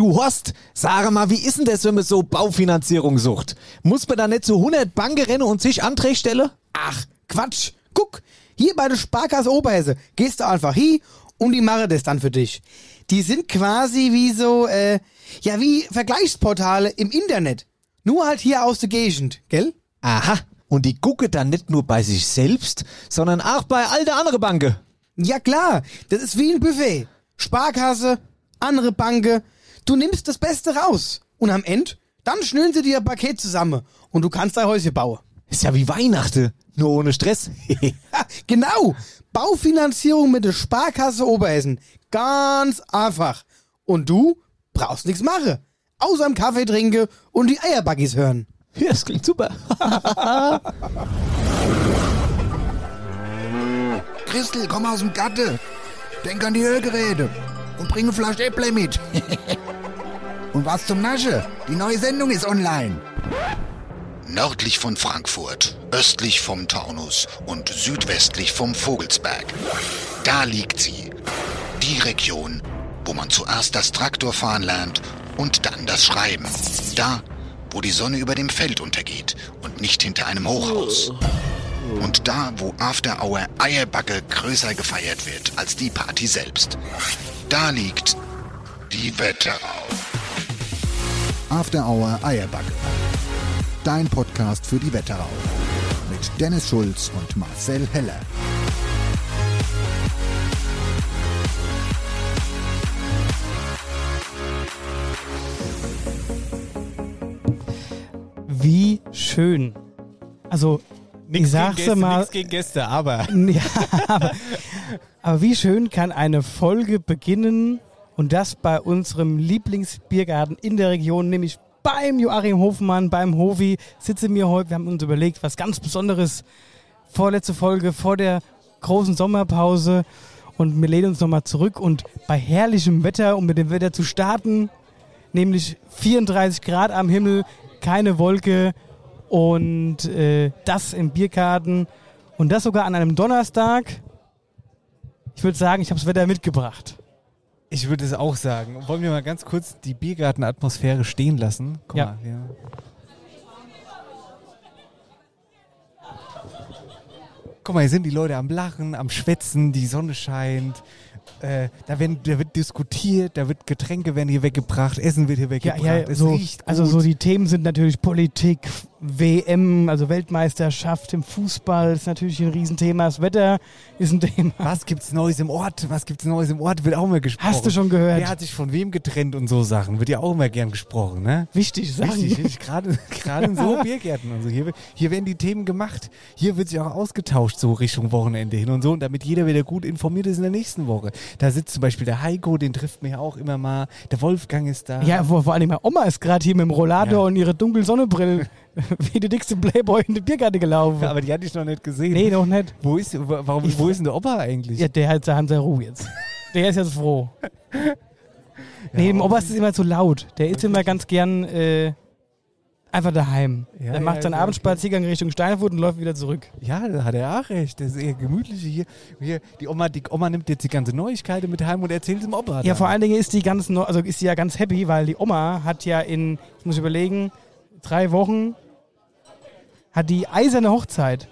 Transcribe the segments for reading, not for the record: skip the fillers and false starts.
Du Horst, sag mal, wie ist denn das, wenn man so Baufinanzierung sucht? Muss man da nicht zu 100 Banken rennen und sich Anträge stellen? Ach, Quatsch. Guck, hier bei der Sparkasse Oberhesse gehst du einfach hin und die machen das dann für dich. Die sind quasi wie so, wie Vergleichsportale im Internet. Nur halt hier aus der Gegend, gell? Aha, und die gucken dann nicht nur bei sich selbst, sondern auch bei all der anderen Banken. Ja klar, das ist wie ein Buffet. Sparkasse, andere Banken. Du nimmst das Beste raus. Und am Ende, dann schnüren sie dir ein Paket zusammen und du kannst dein Häuschen bauen. Ist ja wie Weihnachten, nur ohne Stress. Ja, genau. Baufinanzierung mit der Sparkasse Oberhessen. Ganz einfach. Und du brauchst nichts machen. Außer einen Kaffee trinken und die Eierbuggies hören. Ja, das klingt super. Christel, komm aus dem Gatte. Denk an die Hörgeräte. Und bring eine Flasche Äpple mit. Und was zum Nasche? Die neue Sendung ist online. Nördlich von Frankfurt, östlich vom Taunus und südwestlich vom Vogelsberg. Da liegt sie. Die Region, wo man zuerst das Traktorfahren lernt und dann das Schreiben. Da, wo die Sonne über dem Feld untergeht und nicht hinter einem Hochhaus. Und da, wo After Hour Eierbacke größer gefeiert wird als die Party selbst. Da liegt die Wetterau. After Hour Eierbacke. Dein Podcast für die Wetterau. Mit Dennis Schulz und Marcel Heller. Wie schön. Also, ich sag's mal. Nichts gegen Gäste, aber. Ja, aber wie schön kann eine Folge beginnen und das bei unserem Lieblingsbiergarten in der Region, nämlich beim Joachim Hofmann, beim Hofi, sitzen wir heute. Wir haben uns überlegt, was ganz Besonderes. Vorletzte Folge, vor der großen Sommerpause. Und wir lehnen uns nochmal zurück und bei herrlichem Wetter, um mit dem Wetter zu starten, nämlich 34 Grad am Himmel, keine Wolke und das im Biergarten und das sogar an einem Donnerstag. Ich würde sagen, ich habe das Wetter mitgebracht. Ich würde es auch sagen. Wollen wir mal ganz kurz die Biergartenatmosphäre stehen lassen? Guck Ja. mal, ja. Guck mal, hier sind die Leute am Lachen, am Schwätzen, die Sonne scheint. Da wird diskutiert, Getränke werden hier weggebracht, Essen wird hier weggebracht. Ja, es so, riecht gut. also so die Themen sind natürlich Politik, WM, also Weltmeisterschaft im Fußball ist natürlich ein Riesenthema. Das Wetter ist ein Thema. Was gibt's Neues im Ort? Wird auch immer gesprochen. Hast du schon gehört? Wer hat sich von wem getrennt und so Sachen? Wird ja auch immer gern gesprochen, ne? Wichtig, sagen. Wichtig, gerade in so Biergärten und so. Hier werden die Themen gemacht. Hier wird sich auch ausgetauscht, so Richtung Wochenende hin und so. Und damit jeder wieder gut informiert ist in der nächsten Woche. Da sitzt zum Beispiel der Heiko, den trifft man ja auch immer mal. Der Wolfgang ist da. Ja, vor allem meine Oma ist gerade hier mit dem Rollator Ja. und ihre dunklen Sonnenbrille wie der dickste Playboy in die Biergarten gelaufen. Ja, aber die hatte ich noch nicht gesehen. Nee, noch nicht. Wo ist denn der Opa eigentlich? Ja, der hat seine Ruhe jetzt. Der ist jetzt froh. Nee, dem Opa ist es immer zu laut. Der ist immer ganz gern einfach daheim. Ja, der macht seinen okay. Abendspaziergang Richtung Steinfurt und läuft wieder zurück. Ja, da hat er auch recht. Das ist eher gemütlich hier. Die Oma nimmt jetzt die ganze Neuigkeiten mit heim und erzählt dem Opa. Ja, dann. vor allen Dingen ist sie ja ganz happy, weil die Oma hat ja ich muss überlegen, 3 Wochen hat die eiserne Hochzeit.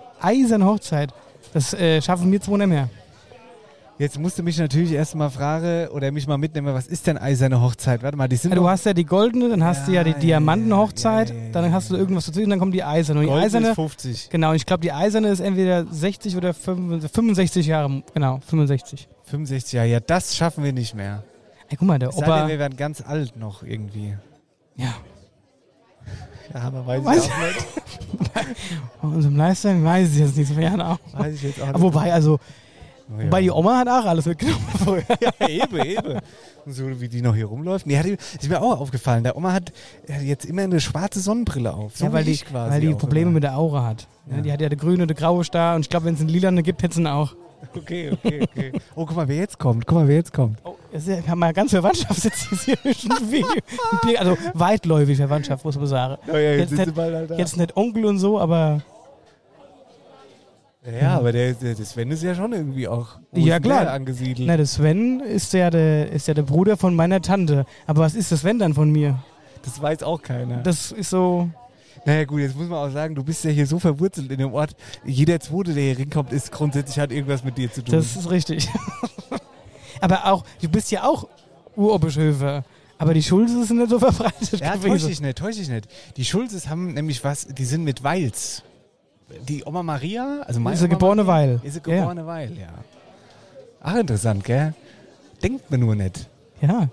Das schaffen wir 2 nicht mehr. Jetzt musst du mich natürlich erstmal fragen oder mich mal mitnehmen, was ist denn eiserne Hochzeit? Warte mal, die sind Ja, du doch- hast ja die goldene, dann hast du ja die Diamantenhochzeit, ja. dann hast du irgendwas dazu und dann kommt die eiserne. Und die Gold eiserne, ist 50. genau, und ich glaube, die eiserne ist entweder 60 oder 65 Jahre, genau, 65. 65 Jahre, ja, das schaffen wir nicht mehr. Ey, guck mal, der Es sei denn, Opa, wir werden ganz alt noch irgendwie. ja, Ja, aber weiß Weiß ich auch nicht. bei unserem Livestream weiß ich jetzt nicht so genau. Weiß ich jetzt auch Aber nicht. wobei, Oh, ja. wobei die Oma hat auch alles mitgenommen vorher. Ja, eben. Und so wie die noch hier rumläuft. Nee, ist mir auch aufgefallen. Der Oma hat jetzt immer eine schwarze Sonnenbrille auf. So Ja, weil wie die, ich quasi weil die auch Probleme immer. mit der Aura hat. Ja. Ja. Die hat ja eine grüne, eine graue Star und ich glaube, wenn es einen lilane gibt, hätte sie ihn auch. Okay. Oh, guck mal, wer jetzt kommt. Oh, wir haben ja ganz Verwandtschaft sitzt hier irgendwie. Also weitläufig Verwandtschaft, muss man sagen. Ja, jetzt jetzt, sind nicht, sie bald halt da. jetzt nicht Onkel und so, aber Ja, aber der Sven ist ja schon irgendwie auch Ja, klar. angesiedelt. Na, der Sven ist ja der Bruder von meiner Tante. Aber was ist der Sven dann von mir? Das weiß auch keiner. Das ist so... Naja gut, jetzt muss man auch sagen, du bist ja hier so verwurzelt in dem Ort. Jeder Zweite, der hier hinkommt, ist grundsätzlich hat irgendwas mit dir zu tun. Das ist richtig. Aber auch, du bist ja auch Urobischöfer. Aber die Schulzes sind nicht so verbreitet Ja, gewesen. täusch ich nicht. Die Schulzes haben nämlich die sind mit Weils. Die Oma Maria, also meine Ist sie Oma geborene Maria, Weil. Ist sie geborene Weil, ja. Ach, interessant, gell? Denkt man nur nicht. Ja.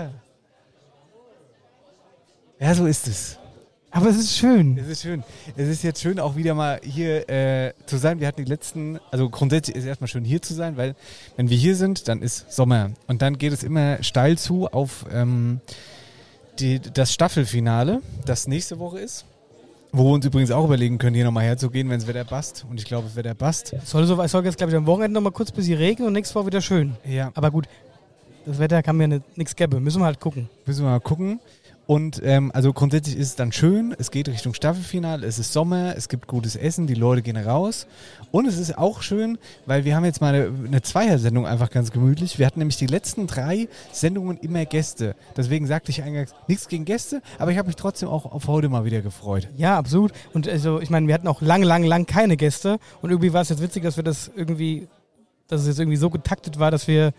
Ja, so ist es. Aber es ist schön. Es ist schön. Es ist jetzt schön, auch wieder mal hier zu sein. Wir hatten also grundsätzlich ist es erstmal schön hier zu sein, weil wenn wir hier sind, dann ist Sommer. Und dann geht es immer steil zu auf das Staffelfinale, das nächste Woche ist. Wo wir uns übrigens auch überlegen können, hier nochmal herzugehen, wenn das Wetter passt. Und ich glaube, das Wetter passt. Es soll jetzt, glaube ich, am Wochenende noch mal kurz ein bisschen regnen und nächste Woche wieder schön. Ja. Aber gut, das Wetter kann mir nichts geben. Müssen wir halt gucken. Müssen wir mal gucken. Und also grundsätzlich ist es dann schön, es geht Richtung Staffelfinale, es ist Sommer, es gibt gutes Essen, die Leute gehen raus. Und es ist auch schön, weil wir haben jetzt mal eine Zweier-Sendung einfach ganz gemütlich. Wir hatten nämlich die letzten 3 Sendungen immer Gäste. Deswegen sagte ich eingangs nichts gegen Gäste, aber ich habe mich trotzdem auch auf heute mal wieder gefreut. Ja, absolut. Und also, ich meine, wir hatten auch lang keine Gäste. Und irgendwie war es jetzt witzig, dass es jetzt irgendwie so getaktet war, dass wir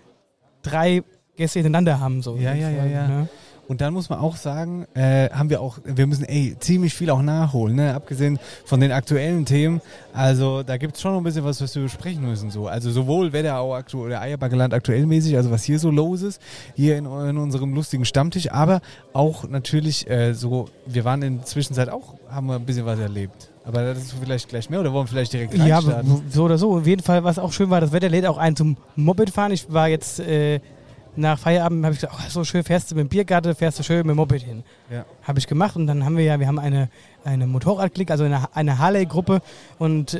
3 Gäste hintereinander haben. So. Ja. Und dann muss man auch sagen, wir müssen ziemlich viel auch nachholen, ne? Abgesehen von den aktuellen Themen. Also da gibt es schon noch ein bisschen was wir besprechen müssen. So. Also sowohl Wetterau oder Eierbackeland aktuell mäßig, also was hier so los ist, hier in unserem lustigen Stammtisch, aber auch natürlich wir waren in der Zwischenzeit haben wir ein bisschen was erlebt. Aber das ist vielleicht gleich mehr oder wollen wir vielleicht direkt reinstarten? Ja, so oder so. Auf jeden Fall, was auch schön war, das Wetter lädt auch ein zum Moped fahren. Ich war jetzt... nach Feierabend habe ich gesagt, so schön fährst du mit dem Biergarten, fährst du schön mit dem Moped hin. Ja. Habe ich gemacht und dann haben wir haben eine Motorradklick, also eine Harley-Gruppe und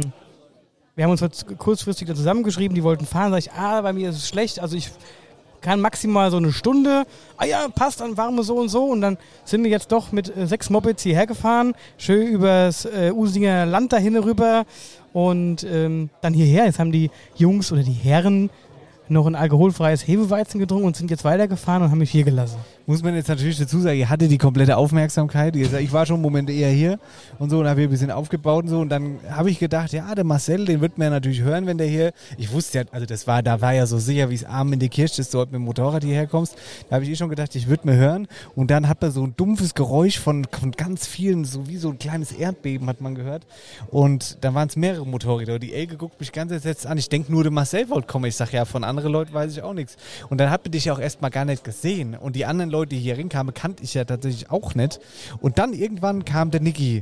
wir haben uns kurzfristig da zusammengeschrieben, die wollten fahren, sag ich, bei mir ist es schlecht, also ich kann maximal so eine Stunde, ja, passt, dann fahren wir so und dann sind wir jetzt doch mit 6 Mopeds hierher gefahren, schön übers Usinger Land dahin rüber und dann hierher, jetzt haben die Jungs oder die Herren noch ein alkoholfreies Hefeweizen getrunken und sind jetzt weitergefahren und haben mich hier gelassen. Muss man jetzt natürlich dazu sagen, ihr hattet die komplette Aufmerksamkeit. Ich war schon einen Moment eher hier und so und habe hier ein bisschen aufgebaut und so. Und dann habe ich gedacht, ja, der Marcel, den wird man ja natürlich hören, wenn der hier... Ich wusste ja, also da war ja so sicher, wie es Abend in die Kirche ist, dort mit dem Motorrad hierher kommst. Da habe ich schon gedacht, ich würde mir hören. Und dann hat man so ein dumpfes Geräusch von ganz vielen, so wie so ein kleines Erdbeben hat man gehört. Und dann waren es mehrere Motorräder. Die Elke guckt mich ganz entsetzt an. Ich denke nur, der Marcel wollte kommen. Ich sage, ja, von anderen Leuten weiß ich auch nichts. Und dann hat man dich ja auch erstmal gar nicht gesehen. Und die anderen Leute, die hier rinkamen, kannte ich ja tatsächlich auch nicht. Und dann irgendwann kam der Niki.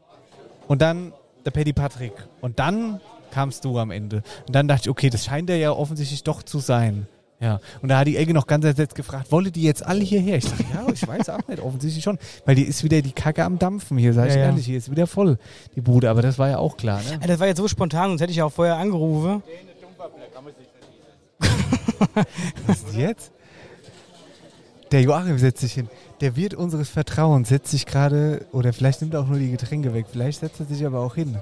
Und dann der Paddy Patrick. Und dann kamst du am Ende. Und dann dachte ich, okay, das scheint ja offensichtlich doch zu sein. Ja. Und da hat die Elke noch ganz entsetzt gefragt, wollte die jetzt alle hierher? Ich sage, ja, ich weiß auch nicht, offensichtlich schon. Weil die ist wieder die Kacke am Dampfen hier, sag ich ehrlich. Hier ist wieder voll, die Bude. Aber das war ja auch klar, ne? Das war jetzt so spontan, sonst hätte ich ja auch vorher angerufen. Was ist jetzt? Der Joachim setzt sich hin. Der Wirt unseres Vertrauens setzt sich gerade, oder vielleicht nimmt er auch nur die Getränke weg. Vielleicht setzt er sich aber auch hin.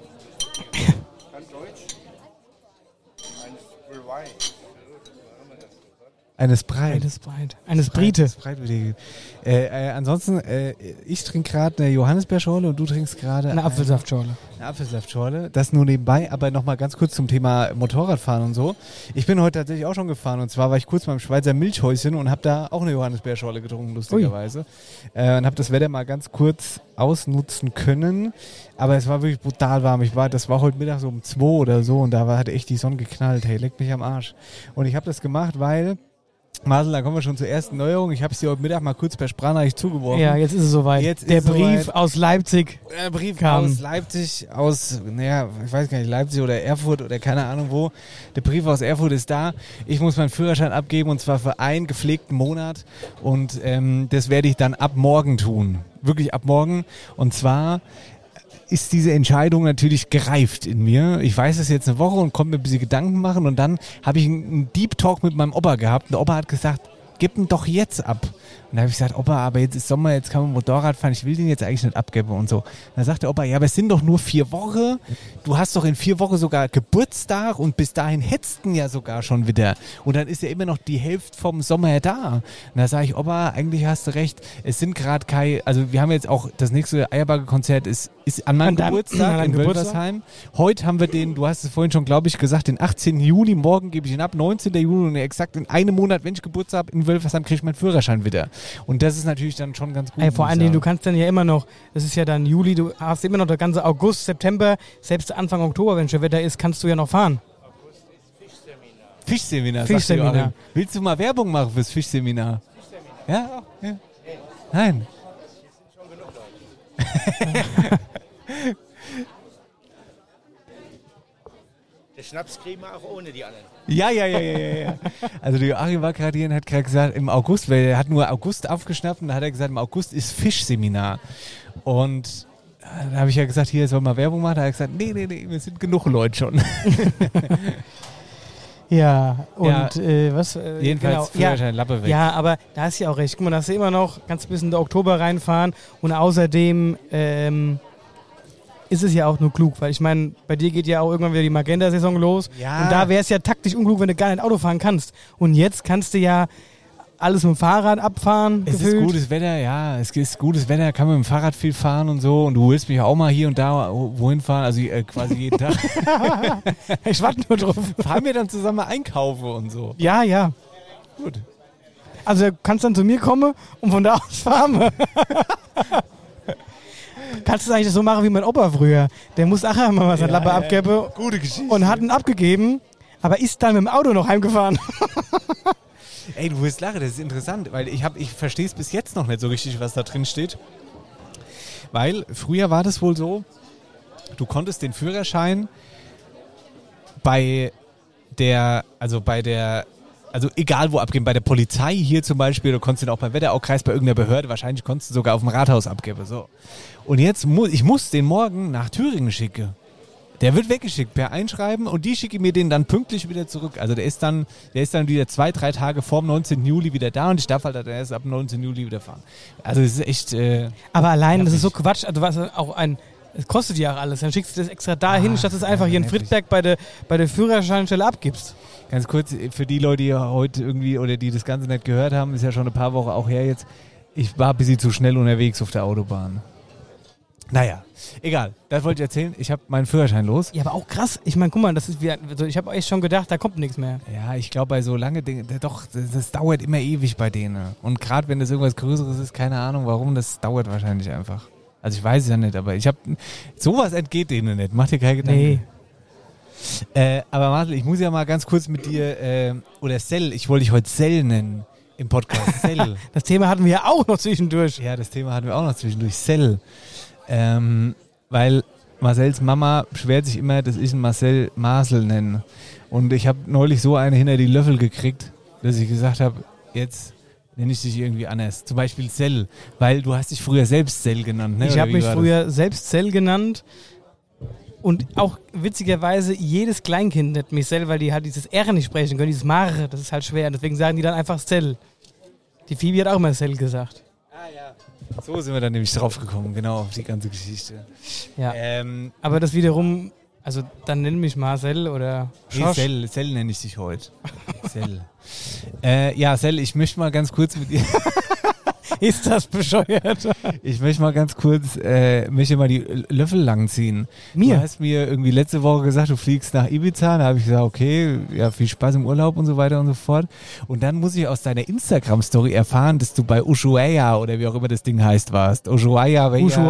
Eine Sprite. Eine Sprite. Ansonsten, ich trinke gerade eine Johannisbeerschorle und du trinkst gerade eine Apfelsaftschorle. Eine Apfelsaftschorle, das nur nebenbei, aber nochmal ganz kurz zum Thema Motorradfahren und so. Ich bin heute tatsächlich auch schon gefahren und zwar war ich kurz beim Schweizer Milchhäuschen und habe da auch eine Johannisbeerschorle getrunken, lustigerweise. Und habe das Wetter mal ganz kurz ausnutzen können, aber es war wirklich brutal warm. Das war heute Mittag so um 2 oder so und da hat echt die Sonne geknallt. Hey, leck mich am Arsch. Und ich habe das gemacht, weil... Marcel, da kommen wir schon zur ersten Neuerung. Ich habe es dir heute Mittag mal kurz per Sprachnachricht zugeworfen. Ja, jetzt ist es soweit. Der Brief aus Leipzig. Der Brief kam. Aus Leipzig, ich weiß gar nicht, Leipzig oder Erfurt oder keine Ahnung wo. Der Brief aus Erfurt ist da. Ich muss meinen Führerschein abgeben und zwar für einen gepflegten Monat. Und das werde ich dann ab morgen tun. Wirklich ab morgen. Und zwar... ist diese Entscheidung natürlich gereift in mir. Ich weiß es jetzt eine Woche und konnte mir ein bisschen Gedanken machen und dann habe ich einen Deep Talk mit meinem Opa gehabt und der Opa hat gesagt, gib ihn doch jetzt ab. Und da habe ich gesagt, Opa, aber jetzt ist Sommer, jetzt kann man Motorrad fahren, ich will den jetzt eigentlich nicht abgeben und so. Und dann sagte Opa, ja, aber es sind doch nur 4 Wochen, du hast doch in 4 Wochen sogar Geburtstag und bis dahin hetzt ihn ja sogar schon wieder. Und dann ist ja immer noch die Hälfte vom Sommer da. Und da sage ich, Opa, eigentlich hast du recht, es sind gerade keine, also wir haben jetzt auch, das nächste Eierbagge-Konzert ist an meinem Geburtstag in Wölfersheim. Heute haben wir den, du hast es vorhin schon, glaube ich, gesagt, den 18. Juli, morgen gebe ich ihn ab, 19. Juli und exakt in einem Monat, wenn ich Geburtstag habe, in Wölfersheim kriege ich meinen Führerschein wieder. Und das ist natürlich dann schon ganz gut. Ey, vor allen Dingen, du kannst dann ja immer noch, das ist ja dann Juli, du hast immer noch der ganze August, September, selbst Anfang Oktober, wenn schon Wetter ist, kannst du ja noch fahren. Fischseminar. Fischseminar. Willst du mal Werbung machen fürs Fischseminar? Ja? Ja. Nein. Den Schnaps kriegen wir auch ohne die anderen. Ja. Also der Joachim war gerade hier und hat gerade gesagt, im August, weil er hat nur August aufgeschnappt und da hat er gesagt, im August ist Fischseminar. Und da habe ich ja gesagt, hier soll mal Werbung machen. Da hat er gesagt, nee, wir sind genug Leute schon. Ja, und was? Jedenfalls Führerschein, Lappe weg. Ja, aber da hast du ja auch recht. Guck mal, da hast du immer noch ganz bis in den Oktober reinfahren und außerdem ist es ja auch nur klug, weil ich meine, bei dir geht ja auch irgendwann wieder die Magenta-Saison los und da wäre es ja taktisch unklug, wenn du gar nicht Auto fahren kannst. Und jetzt kannst du ja alles mit dem Fahrrad abfahren. Es ist gutes Wetter, ja, es ist gutes Wetter, kann man mit dem Fahrrad viel fahren und so und du willst mich auch mal hier und da wohin fahren, also quasi jeden Tag. Ich warte nur drauf. Fahren wir dann zusammen einkaufen und so. Ja. Gut. Also du kannst dann zu mir kommen und von da aus fahren wir. Kannst du es eigentlich so machen wie mein Opa früher? Der muss auch einmal mal seine Lappe abgeben. Gute Geschichte. Und hat ihn abgegeben, aber ist dann mit dem Auto noch heimgefahren. Ey, du wirst lachen, das ist interessant, weil ich verstehe es bis jetzt noch nicht so richtig, was da drin steht. Weil früher war das wohl so, du konntest den Führerschein also egal wo abgeben, bei der Polizei hier zum Beispiel, du konntest den auch beim Wetteraukreis, bei irgendeiner Behörde, wahrscheinlich konntest du sogar auf dem Rathaus abgeben. So. Und jetzt ich muss den morgen nach Thüringen schicken. Der wird weggeschickt per Einschreiben und die schicke mir den dann pünktlich wieder zurück. Also der ist dann wieder 2-3 Tage vor dem 19. Juli wieder da und ich darf halt erst ab dem 19. Juli wieder fahren. Also das ist echt... aber allein, das ist so Quatsch. Also was auch es kostet ja auch alles. Dann schickst du das extra dahin, statt es einfach hier in Friedberg bei der Führerscheinstelle abgibst. Ganz kurz, für die Leute, die heute irgendwie oder die das Ganze nicht gehört haben, ist ja schon ein paar Wochen auch her jetzt. Ich war ein bisschen zu schnell unterwegs auf der Autobahn. Naja, egal. Das wollte ich erzählen. Ich habe meinen Führerschein los. Ja, aber auch krass. Ich meine, guck mal, das ist ich habe echt schon gedacht, da kommt nichts mehr. Ja, ich glaube, bei so lange Dingen, das dauert immer ewig bei denen. Und gerade wenn das irgendwas Größeres ist, keine Ahnung warum, das dauert wahrscheinlich einfach. Also ich weiß es ja nicht, aber sowas entgeht denen nicht. Mach dir keine Gedanken. Nee. Aber Martel, ich muss ja mal ganz kurz mit dir, oder Sell, ich wollte dich heute Sell nennen im Podcast. Sell. Das Thema hatten wir ja auch noch zwischendurch. Ja, das Thema hatten wir auch noch zwischendurch. Sell. Weil Marcells Mama beschwert sich immer, dass ich ihn Marcel Masel nenne. Und ich habe neulich so eine hinter die Löffel gekriegt, dass ich gesagt habe, jetzt nenne ich dich irgendwie anders. Zum Beispiel Sell, weil du hast dich früher selbst Sell genannt. Ne? Ich habe mich früher selbst Sell genannt und auch witzigerweise jedes Kleinkind nennt mich Sell, weil die halt dieses R nicht sprechen können, dieses Mare, das ist halt schwer. Und deswegen sagen die dann einfach Sell. Die Phoebe hat auch immer Sell gesagt. Ah ja. So sind wir dann nämlich drauf gekommen, genau, auf die ganze Geschichte. Ja. Aber das wiederum, also dann nenn mich Marcel oder Schorsch. Nee, Sell nenne ich dich heute. Sell. Ja, Sell, ich möchte mal ganz kurz mit dir... Ist das bescheuert? Ich möchte mal ganz kurz möchte mal die Löffel langziehen. Mir? Du hast mir irgendwie letzte Woche gesagt, du fliegst nach Ibiza. Da habe ich gesagt, okay, ja, viel Spaß im Urlaub und so weiter und so fort. Und dann muss ich aus deiner Instagram-Story erfahren, dass du bei Ushuaia oder wie auch immer das Ding heißt warst. Ushuaia.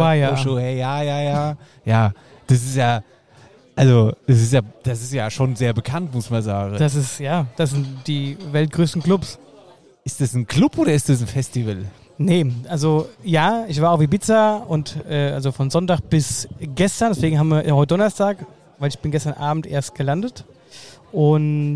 Ja, das ist ja... Also, das ist ja schon sehr bekannt, muss man sagen. Das sind die weltgrößten Clubs. Ist das ein Club oder ist das ein Festival? Nee, also ja, ich war auf Ibiza und also von Sonntag bis gestern, deswegen haben wir heute Donnerstag, weil ich bin gestern Abend erst gelandet. Und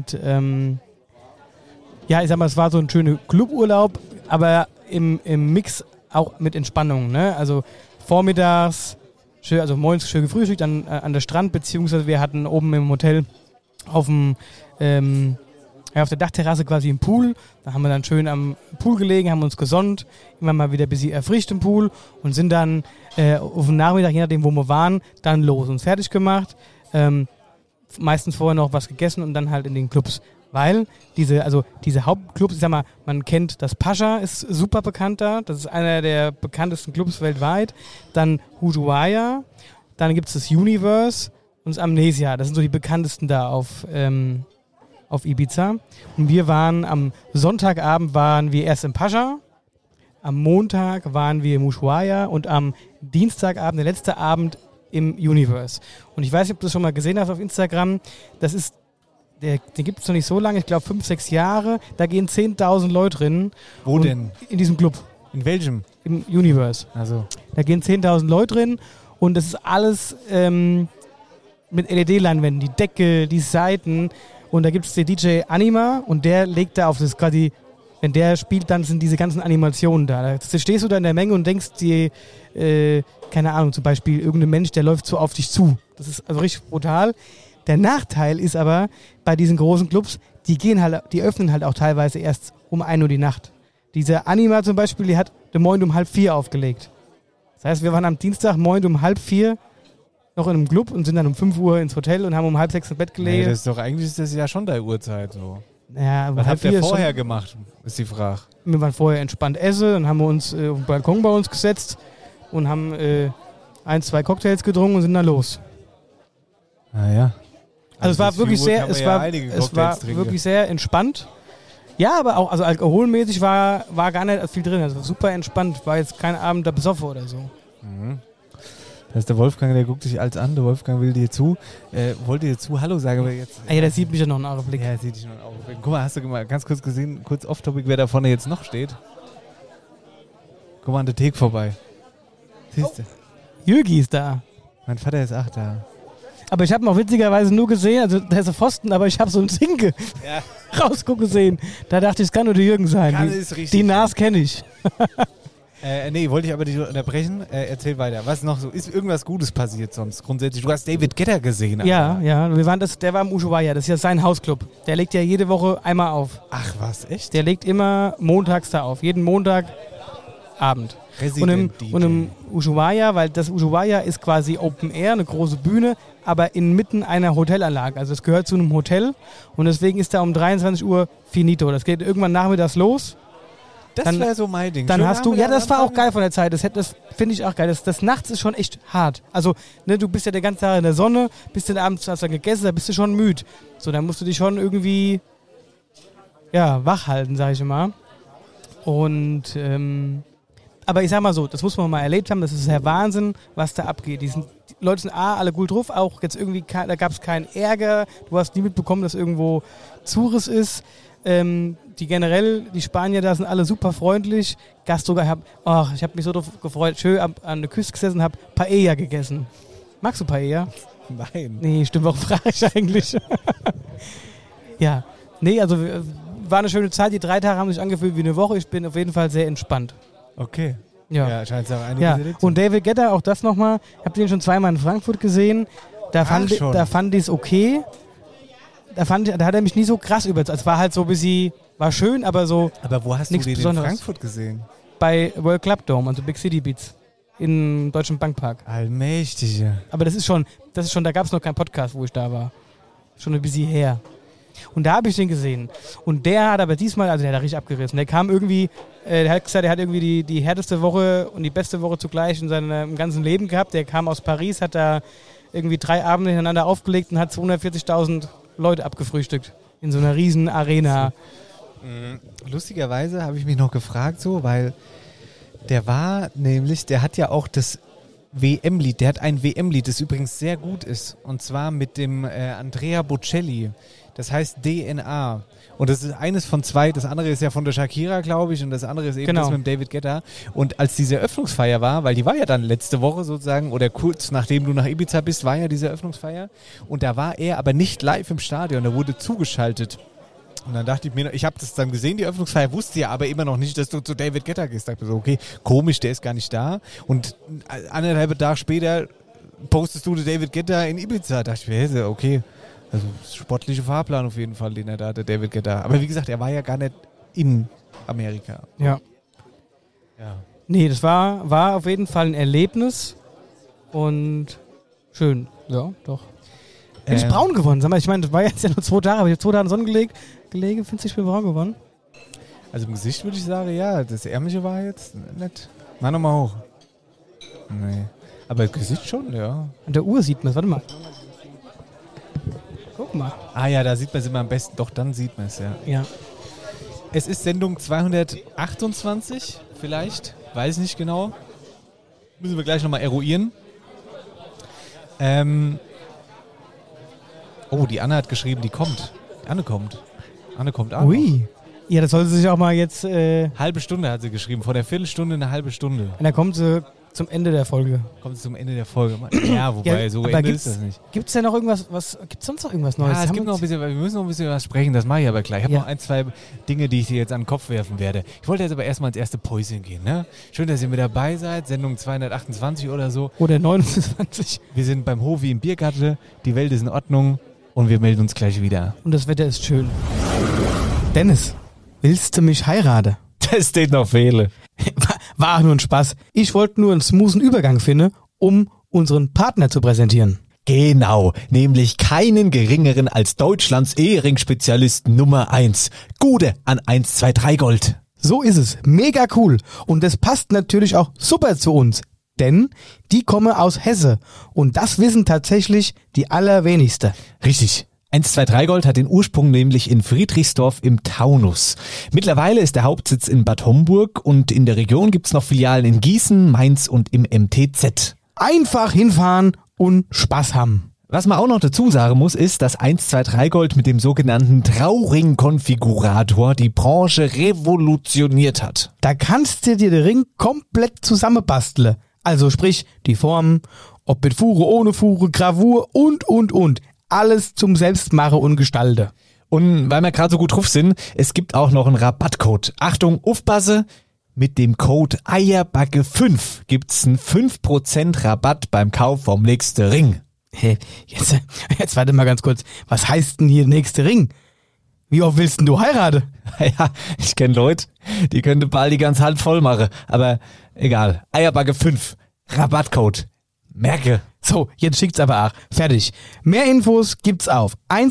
ja, ich sag mal, es war so ein schöner Cluburlaub, aber im Mix auch mit Entspannung, ne? Also vormittags, also morgens schön gefrühstückt an der Strand, beziehungsweise wir hatten oben im Hotel auf dem Ja, auf der Dachterrasse quasi im Pool. Da haben wir dann schön am Pool gelegen, haben uns gesonnt, immer mal wieder ein bisschen erfrischt im Pool und sind dann auf den Nachmittag, je nachdem wo wir waren, dann los, uns fertig gemacht. Meistens vorher noch was gegessen und dann halt in den Clubs. Weil diese Hauptclubs, ich sag mal, man kennt das Pascha, ist super bekannt da. Das ist einer der bekanntesten Clubs weltweit. Dann Ushuaia, dann gibt es das Universe und das Amnesia. Das sind so die bekanntesten da auf Ibiza. Und wir waren am Sonntagabend erst im Pascha, am Montag waren wir im Ushuaia und am Dienstagabend, der letzte Abend, im Universe. Und ich weiß nicht, ob du das schon mal gesehen hast auf Instagram. Den gibt es noch nicht so lange, ich glaube 5-6 Jahre. Da gehen 10.000 Leute drin. Wo denn? In diesem Club. In welchem? Im Universe. Also. Da gehen 10.000 Leute drin und das ist alles mit LED-Leinwänden, die Decke, die Seiten. Und da gibt es den DJ Anima und der legt da auf das quasi, wenn der spielt, dann sind diese ganzen Animationen da. Da stehst du da in der Menge und denkst dir, keine Ahnung, zum Beispiel irgendein Mensch, der läuft so auf dich zu. Das ist also richtig brutal. Der Nachteil ist aber, bei diesen großen Clubs, die öffnen halt auch teilweise erst um 1 Uhr die Nacht. Diese Anima zum Beispiel, die hat den Morgen um 3:30 aufgelegt. Das heißt, wir waren am Dienstag morgen um 3:30 noch in einem Club und sind dann um 5 Uhr ins Hotel und haben um 5:30 ins Bett gelegen. Nee, das ist doch eigentlich ist das ja schon der Uhrzeit so. Ja, was habt ihr vorher gemacht, ist die Frage. Wir waren vorher entspannt essen, dann haben wir uns auf den Balkon bei uns gesetzt und haben 1-2 Cocktails getrunken und sind dann los. Naja. Also es war wirklich sehr entspannt. Ja, aber auch also alkoholmäßig war gar nicht viel drin. Also super entspannt. War jetzt kein Abend da besoffen oder so. Mhm. Das ist der Wolfgang, der guckt sich alles an. Der Wolfgang will dir zu. Wollte dir zu Hallo sagen, aber jetzt... Ja, der sieht mich ja noch einen Augenblick. Ja, der sieht dich noch einen Augenblick. Guck mal, hast du mal ganz kurz gesehen, kurz off-topic, wer da vorne jetzt noch steht? Guck mal an der Theke vorbei. Siehst du? Jürgi ist da. Mein Vater ist auch da. Aber ich habe ihn auch witzigerweise nur gesehen, also der ist ein Pfosten, aber ich habe so einen Zinke rausgucken sehen. Da dachte ich, es kann nur der Jürgen sein. Die Nas kenne ich. Nee, wollte ich aber nicht unterbrechen. Erzähl weiter. Was noch so? Ist irgendwas Gutes passiert sonst grundsätzlich? Du hast David Guetta gesehen. Ja, der war im Ushuaia. Das ist ja sein Hausclub. Der legt ja jede Woche einmal auf. Ach was, echt? Der legt immer montags da auf. Jeden Montagabend. Und im Ushuaia, weil das Ushuaia ist quasi Open Air, eine große Bühne, aber inmitten einer Hotelanlage. Also es gehört zu einem Hotel und deswegen ist da um 23 Uhr finito. Das geht irgendwann nachmittags los. Das wäre so mein Ding. Dann hast du, ja, das war auch geil von der Zeit. Das finde ich auch geil. Das nachts ist schon echt hart. Also, ne, du bist ja den ganzen Tag in der Sonne, bist dann abends, hast dann gegessen, da bist du schon müde. So, dann musst du dich schon irgendwie, ja, wach halten, sag ich immer. Und, aber ich sag mal so, das muss man mal erlebt haben, das ist der Wahnsinn, was da abgeht. Die Leute sind alle gut drauf, auch jetzt irgendwie, da gab es keinen Ärger, du hast nie mitbekommen, dass irgendwo Zures ist. Die Spanier da sind alle super freundlich. Gast sogar, ich habe mich so drauf gefreut, schön an der Küste gesessen, habe Paella gegessen. Magst du Paella? Nein. Nee, stimmt, warum frage ich eigentlich? Ja, nee, also war eine schöne Zeit, die 3 Tage haben sich angefühlt wie eine Woche, ich bin auf jeden Fall sehr entspannt. Okay. Ja, scheint es auch einige und David Guetta, auch das nochmal, ich habe den schon 2-mal in Frankfurt gesehen, da fand ich es okay. Da hat er mich nie so krass überzeugt. Es war halt so ein bisschen, war schön, aber so. Aber wo hast du den in Frankfurt gesehen? Bei World Club Dome, also Big City Beats. Im Deutschen Bankpark. Allmächtige. Aber das ist schon, da gab es noch keinen Podcast, wo ich da war. Schon ein bisschen her. Und da habe ich den gesehen. Und der hat aber diesmal, also der hat richtig abgerissen. Der kam irgendwie, der hat gesagt, er hat irgendwie die härteste Woche und die beste Woche zugleich in seinem ganzen Leben gehabt. Der kam aus Paris, hat da irgendwie 3 Abende hintereinander aufgelegt und hat 240.000 Leute abgefrühstückt in so einer riesen Arena. Lustigerweise habe ich mich noch gefragt, so, weil der hat ja auch das WM-Lied, der hat ein WM-Lied, das übrigens sehr gut ist, und zwar mit dem Andrea Bocelli. Das heißt DNA. Und das ist eines von 2. Das andere ist ja von der Shakira, glaube ich, und das andere ist eben das mit dem David Guetta. Und als diese Eröffnungsfeier war, weil die war ja dann letzte Woche sozusagen, oder kurz nachdem du nach Ibiza bist, war ja diese Eröffnungsfeier. Und da war er aber nicht live im Stadion, da wurde zugeschaltet. Und dann dachte ich mir, ich habe das dann gesehen, die Eröffnungsfeier, wusste ja aber immer noch nicht, dass du zu David Guetta gehst. Da dachte ich so, okay, komisch, der ist gar nicht da. Und 1,5 Tage später postest du David Guetta in Ibiza. Da dachte ich mir, okay, Also sportliche Fahrplan auf jeden Fall, den er da, der David Guetta. Aber wie gesagt, er war ja gar nicht in Amerika. Ja. Ja. Nee, das war auf jeden Fall ein Erlebnis und schön. Ja, doch. Bin ich braun geworden? Sag mal, ich meine, das war jetzt ja nur 2 Tage, aber ich habe 2 Tage in Sonne gelegen, findest du, ich bin braun geworden? Also im Gesicht würde ich sagen, ja, das Ärmliche war jetzt nicht. Mach nochmal hoch. Nee. Aber im Gesicht schon, ja. An der Uhr sieht man es, warte mal. Guck mal. Ah ja, da sieht man es immer am besten. Doch, dann sieht man es, ja. Ja. Es ist Sendung 228, vielleicht. Weiß nicht genau. Müssen wir gleich nochmal eruieren. Oh, die Anne hat geschrieben, die kommt. Anne kommt auch. Ui. Ja, das soll sie sich auch mal jetzt... Halbe Stunde hat sie geschrieben. Vor der Viertelstunde eine halbe Stunde. Und dann kommt sie zum Ende der Folge. Kommt sie zum Ende der Folge. Ja, wobei, Ja, so aber Ende ist das nicht. Gibt es denn noch irgendwas, gibt's sonst noch irgendwas Neues? Ja, es Haben gibt wir noch ein bisschen, wir müssen noch ein bisschen was sprechen, das mache ich aber gleich. Ich habe Ja. noch 1, 2 Dinge, die ich dir jetzt an den Kopf werfen werde. Ich wollte jetzt aber erstmal ins erste Päuschen gehen. Ne? Schön, dass ihr mit dabei seid, Sendung 228 oder so. Oder 29. Wir sind beim Hovi im Biergarten, die Welt ist in Ordnung und wir melden uns gleich wieder. Und das Wetter ist schön. Dennis, willst du mich heiraten? Das steht noch Fehle. War auch nur ein Spaß. Ich wollte nur einen smoothen Übergang finden, um unseren Partner zu präsentieren. Genau, nämlich keinen geringeren als Deutschlands Ehering-Spezialist Nummer 1. Gude an 123 Gold. So ist es. Mega cool. Und das passt natürlich auch super zu uns. Denn die kommen aus Hesse. Und das wissen tatsächlich die allerwenigsten. Richtig. 123 Gold hat den Ursprung nämlich in Friedrichsdorf im Taunus. Mittlerweile ist der Hauptsitz in Bad Homburg und in der Region gibt's noch Filialen in Gießen, Mainz und im MTZ. Einfach hinfahren und Spaß haben. Was man auch noch dazu sagen muss, ist, dass 123 Gold mit dem sogenannten Trauring-Konfigurator die Branche revolutioniert hat. Da kannst du dir den Ring komplett zusammenbasteln. Also sprich, die Formen, ob mit Fuhre, ohne Fuhre, Gravur und. Alles zum Selbstmachen und Gestalten. Und weil wir gerade so gut drauf sind, es gibt auch noch einen Rabattcode. Achtung, aufpasse, mit dem Code Eierbacke5 gibt's einen 5% Rabatt beim Kauf vom nächsten Ring. Hey, jetzt warte mal ganz kurz. Was heißt denn hier nächste Ring? Wie oft willst denn du heiraten? Ja, ich kenne Leute, die könnte bald die ganze Hand voll machen. Aber egal, Eierbacke5, Rabattcode. Merke. So, jetzt schickt's aber auch. Fertig. Mehr Infos gibt's auf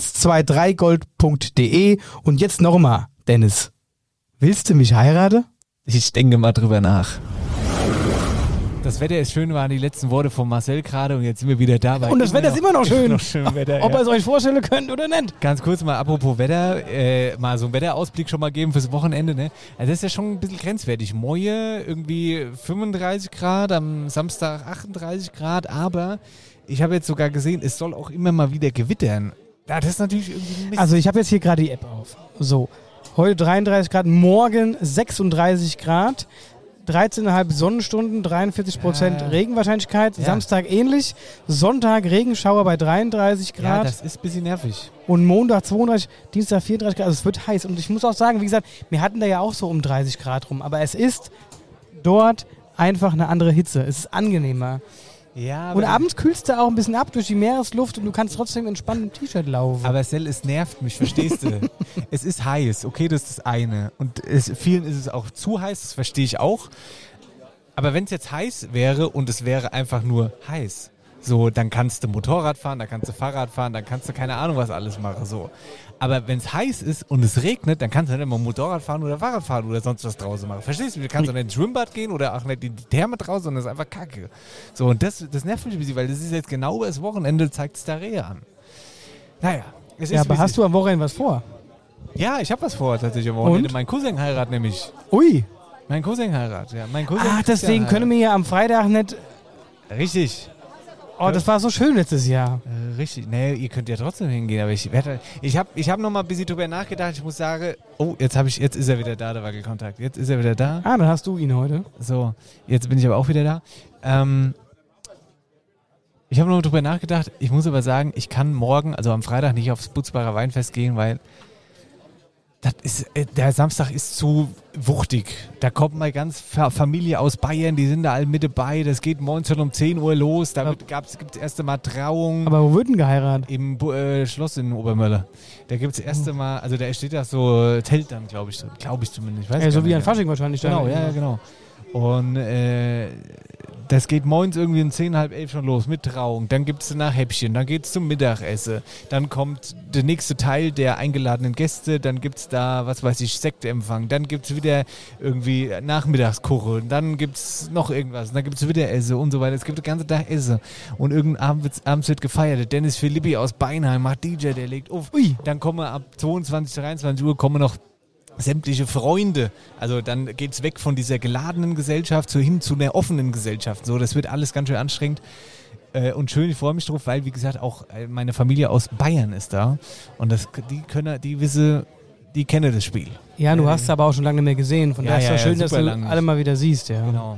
123gold.de und jetzt nochmal, Dennis. Willst du mich heiraten? Ich denke mal drüber nach. Das Wetter ist schön, waren die letzten Worte von Marcel gerade und jetzt sind wir wieder da. Und das Wetter ist immer noch schön. Wetter, Ob ja. ihr es euch vorstellen könnt oder nicht. Ganz kurz mal, apropos Wetter, mal so einen Wetterausblick schon mal geben fürs Wochenende, ne? Also das ist ja schon ein bisschen grenzwertig. Moje irgendwie 35 Grad, am Samstag 38 Grad, aber ich habe jetzt sogar gesehen, es soll auch immer mal wieder gewittern. Ja, das ist natürlich irgendwie ein Mist. Also ich habe jetzt hier gerade die App auf. So, heute 33 Grad, morgen 36 Grad. 13,5 Sonnenstunden, 43% Regenwahrscheinlichkeit. Ja. Samstag ähnlich. Sonntag Regenschauer bei 33 Grad. ja, das ist ein bisschen nervig. Und Montag 32, Dienstag 34 Grad. Also es wird heiß. Und ich muss auch sagen, wie gesagt, wir hatten da ja auch so um 30 Grad rum. Aber es ist dort einfach eine andere Hitze. Es ist angenehmer. Ja, Und abends kühlst du auch ein bisschen ab durch die Meeresluft und du kannst trotzdem entspannt im T-Shirt laufen. Aber Sel, es nervt mich, verstehst du? Es ist heiß, okay, das ist das eine. Und vielen ist es auch zu heiß, das verstehe ich auch. Aber wenn es jetzt heiß wäre und es wäre einfach nur heiß, so, dann kannst du Motorrad fahren, dann kannst du Fahrrad fahren, dann kannst du keine Ahnung was alles machen, so. Aber wenn es heiß ist und es regnet, dann kannst du nicht immer Motorrad fahren oder Fahrrad fahren oder sonst was draußen machen. Verstehst du? Du kannst auch nicht ins Schwimmbad gehen oder auch nicht in die Therme draußen, sondern das ist einfach Kacke. So, und das nervt mich ein bisschen, weil das ist jetzt genau das Wochenende, zeigt es da Rehe an. Naja. Es ja, ist, aber hast du am Wochenende was vor? Ja, ich habe was vor tatsächlich am Wochenende. Und? Mein Cousin heiratet nämlich. Ui. Mein Cousin heiratet, ja. Mein Cousin Ah, deswegen können wir ja am Freitag nicht... Richtig. Oh, das war so schön letztes Jahr. Richtig. Nee, ihr könnt ja trotzdem hingehen, aber ich hab noch mal ein bisschen drüber nachgedacht. Ich muss sagen, oh, jetzt ist er wieder da, der Wackelkontakt. Jetzt ist er wieder da. Ah, dann hast du ihn heute. So, jetzt bin ich aber auch wieder da. Ich habe noch mal drüber nachgedacht. Ich muss aber sagen, ich kann morgen, also am Freitag, nicht aufs Butzbacher Weinfest gehen, weil Der Samstag ist zu wuchtig. Da kommt mal ganz Familie aus Bayern, die sind da alle mit dabei. Das geht morgens schon um 10 Uhr los. Da gibt es das erste Mal Trauung. Aber wo wird denn geheiratet? Im Schloss in Obermöller. Da gibt es das erste Mal, also da steht da so Zelt dann, glaube ich zumindest. Ich weiß So gar wie nicht. ein Fasching wahrscheinlich. Genau, ja, genau. Und das geht morgens irgendwie um 10, halb 11 schon los mit Trauung. Dann gibt es danach Häppchen, dann geht es zum Mittagessen. Dann kommt der nächste Teil der eingeladenen Gäste. Dann gibt es da, was weiß ich, Sektempfang. Dann gibt es wieder irgendwie Nachmittagskuche. Dann gibt es noch irgendwas. Dann gibt es wieder Essen und so weiter. Es gibt den ganzen Tag Essen. Und irgendwann abends wird gefeiert. Der Dennis Philippi aus Beinheim macht DJ, der legt auf. Ui. Dann kommen ab 22, 23 Uhr kommen noch sämtliche Freunde. Also dann geht es weg von dieser geladenen Gesellschaft hin zu einer offenen Gesellschaft. So, das wird alles ganz schön anstrengend und schön. Ich freue mich drauf, weil, wie gesagt, auch meine Familie aus Bayern ist da. Und die kennen das Spiel. Ja, du hast es aber auch schon lange nicht mehr gesehen. Von daher ist es schön, dass du alle mal wieder siehst. Ja. Genau.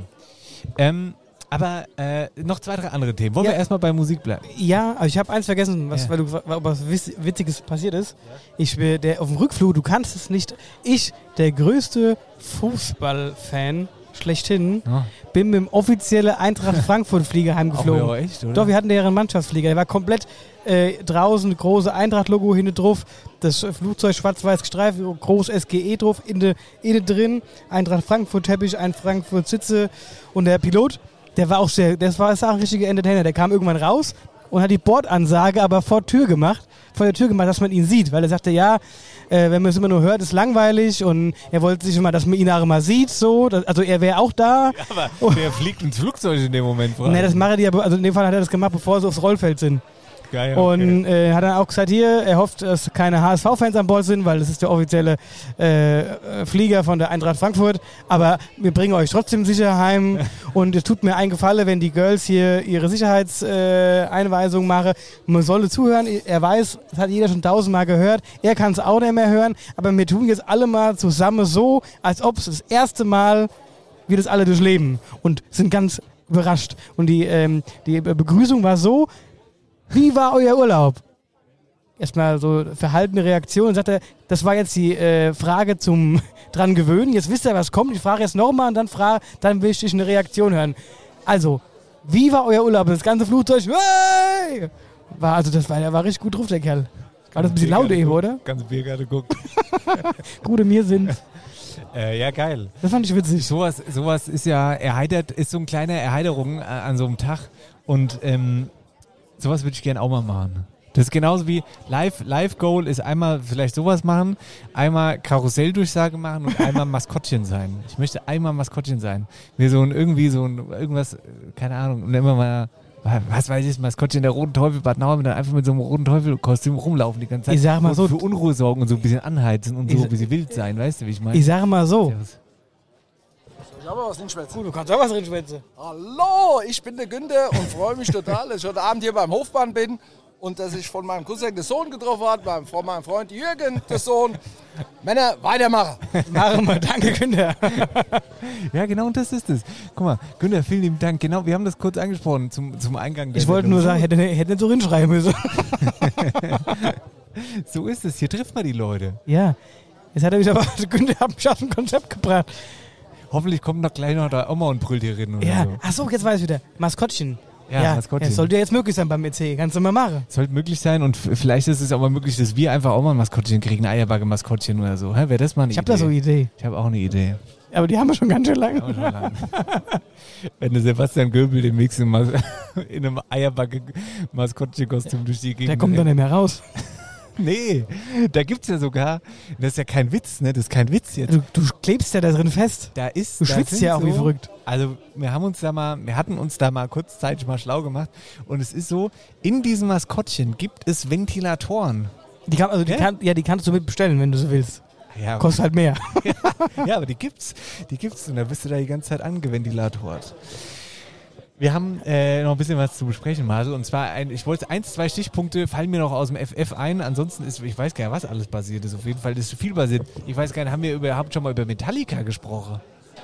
Aber noch 2, 3 andere Themen. Wollen wir erstmal bei Musik bleiben? Ja, aber ich habe eins vergessen, weil was Witziges passiert ist. Auf dem Rückflug, du kannst es nicht. Ich, der größte Fußballfan schlechthin, bin mit dem offiziellen Eintracht Frankfurt-Flieger heimgeflogen. Oh, ja, echt, oder? Doch, wir hatten deren Mannschaftsflieger. Der war komplett draußen, große Eintracht-Logo hinten drauf, das Flugzeug schwarz-weiß gestreift, groß SGE drauf, innen drin, Eintracht Frankfurt-Teppich, ein Frankfurt-Sitze und der Pilot, der war auch das war ein richtiger Entertainer, der kam irgendwann raus und hat die Bordansage aber vor der Tür gemacht, dass man ihn sieht, weil er sagte, wenn man es immer nur hört, ist langweilig und er wollte sich immer, dass man ihn auch immer sieht, so, also er wäre auch da. Ja, aber wer fliegt ins Flugzeug in dem Moment? Ne, das mache die aber, also in dem Fall hat er das gemacht, bevor sie aufs Rollfeld sind. Geil, okay. Und hat dann auch gesagt, er hofft, dass keine HSV-Fans an Bord sind, weil das ist der offizielle Flieger von der Eintracht Frankfurt. Aber wir bringen euch trotzdem sicher heim. Und es tut mir einen Gefallen, wenn die Girls hier ihre Sicherheitseinweisung machen. Man solle zuhören. Er weiß, das hat jeder schon 1000-mal gehört. Er kann es auch nicht mehr hören. Aber wir tun jetzt alle mal zusammen so, als ob es das erste Mal wir das alle durchleben. Und sind ganz überrascht. Und die Begrüßung war so: Wie war euer Urlaub? Erstmal so verhaltene Reaktion. Sagt er, das war jetzt die Frage zum dran gewöhnen. Jetzt wisst ihr, was kommt. Ich frage jetzt nochmal und dann will ich eine Reaktion hören. Also, wie war euer Urlaub? Das ganze Flugzeug, hey! Der war richtig gut drauf, der Kerl. War das ein bisschen laut eben, oder? Ganz Bier gerade guckt. Gute mir sind. Ja, geil. Das fand ich witzig. Sowas ist ja ist so ein kleiner Erheiterung an so einem Tag. Und sowas würde ich gerne auch mal machen. Das ist genauso wie Live-Goal ist einmal vielleicht sowas machen, einmal Karusselldurchsage machen und einmal Maskottchen sein. Ich möchte einmal Maskottchen sein. Mir irgendwas, keine Ahnung, und immer mal, was weiß ich, Maskottchen der Roten Teufel Bad Nauheim, dann einfach mit so einem Roten Teufel-Kostüm rumlaufen die ganze Zeit. Ich sag mal so, für Unruhe sorgen und so ein bisschen anheizen und so ein bisschen wild sein, weißt du, wie ich meine? Ich sage mal so. Ich habe was hinschwätzen. Du kannst auch was hinschwätzen. Hallo, ich bin der Günther und freue mich total, dass ich heute Abend hier beim Hofbahn bin und dass ich von meinem Cousin den Sohn getroffen habe, von meinem Freund Jürgen, der Sohn. Männer, weitermachen. Machen wir, danke Günther. Ja, genau, und das ist es. Guck mal, Günther, vielen lieben Dank. Genau, wir haben das kurz angesprochen zum Eingang. Ich wollte nur sagen, hätte nicht so hinschreiben müssen. So ist es, hier trifft man die Leute. Ja, jetzt hat er mich aber, Günther hat mich auf ein Konzept gebracht. Hoffentlich kommt noch gleich noch da Oma und brüllt hier rein. Ja, so. Achso, jetzt weiß ich wieder. Maskottchen. Ja, Maskottchen. Das sollte ja jetzt möglich sein beim EC. Kannst du mal machen. Sollte möglich sein und vielleicht ist es auch mal möglich, dass wir einfach auch mal ein Maskottchen kriegen, ein Eierbacke-Maskottchen oder so. Wäre das mal eine Idee? Ich habe da so eine Idee. Ich habe auch eine Idee. Aber die haben wir schon ganz schön lange. Wenn der Sebastian Göbel demnächst in einem Eierbacke-Maskottchen-Kostüm durch die Gegend... Der kommt dann nicht mehr raus. Nee, da gibt's ja sogar, das ist ja kein Witz, ne? Das ist kein Witz jetzt. Du klebst ja da drin fest. Du schwitzt ja auch wie verrückt. Also wir hatten uns da mal kurzzeitig mal schlau gemacht und es ist so, in diesem Maskottchen gibt es Ventilatoren. Die kannst du mit bestellen, wenn du so willst. Ja, kostet halt mehr. Ja, aber die gibt's und da bist du da die ganze Zeit angeventilatort. Wir haben noch ein bisschen was zu besprechen, Marcel. Und zwar, ich wollte 2 Stichpunkte fallen mir noch aus dem FF ein. Ansonsten ich weiß gar nicht, was alles passiert ist. Auf jeden Fall ist viel passiert. Ich weiß gar nicht, haben wir überhaupt schon mal über Metallica gesprochen?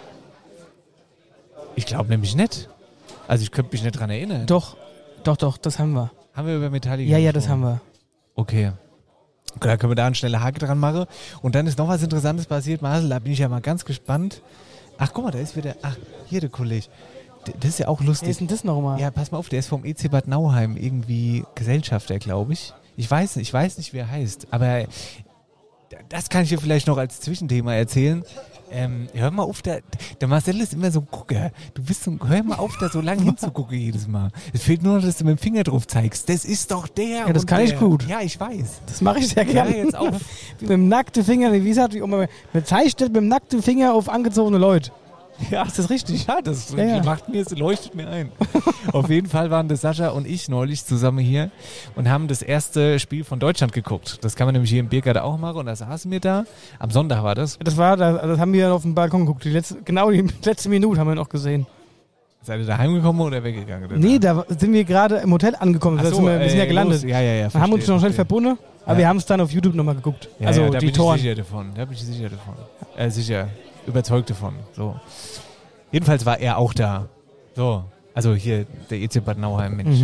Ich glaube nämlich nicht. Also ich könnte mich nicht dran erinnern. Doch, das haben wir. Haben wir über Metallica gesprochen? Ja, das haben wir. Okay. Da können wir da einen schnellen Haken dran machen. Und dann ist noch was Interessantes passiert, Marcel, da bin ich ja mal ganz gespannt. Ach, guck mal, da ist wieder, hier der Kollege. Das ist ja auch lustig. Wer ist denn das nochmal? Ja, pass mal auf, der ist vom EC Bad Nauheim, irgendwie Gesellschafter, glaube ich. Ich weiß nicht, wie er heißt, aber das kann ich dir vielleicht noch als Zwischenthema erzählen. Hör mal auf, der Marcel ist immer so ein Gucker. Hör mal auf, da so lang hinzugucken jedes Mal. Es fehlt nur noch, dass du mit dem Finger drauf zeigst. Das ist doch der. Ja, das kann ich gut. Ja, ich weiß. Das mache ich sehr gerne. Ja, jetzt auf. Mit dem nackten Finger, wie gesagt, man zeichnet mit dem nackten Finger auf angezogene Leute. Ja, ist das richtig? Ja, das Ja. leuchtet mir ein. Auf jeden Fall waren das Sascha und ich neulich zusammen hier und haben das erste Spiel von Deutschland geguckt. Das kann man nämlich hier im Biergarten auch machen und da saßen wir da. Am Sonntag war das. Das haben wir auf dem Balkon geguckt. Die letzte Minute haben wir noch gesehen. Seid ihr daheim gekommen oder weggegangen? Oder? Nee, da sind wir gerade im Hotel angekommen. Ach Da so, sind wir sind ja gelandet. los. Ja, Wir haben uns noch schnell verbunden, aber wir haben es dann auf YouTube nochmal geguckt. Ja, also ja, da die bin Toren. ich sicher davon. Da bin ich sicher davon. Sicher. Überzeugt davon. So. Jedenfalls war er auch da. So. Also hier, der EC Bad Nauheim, Mensch.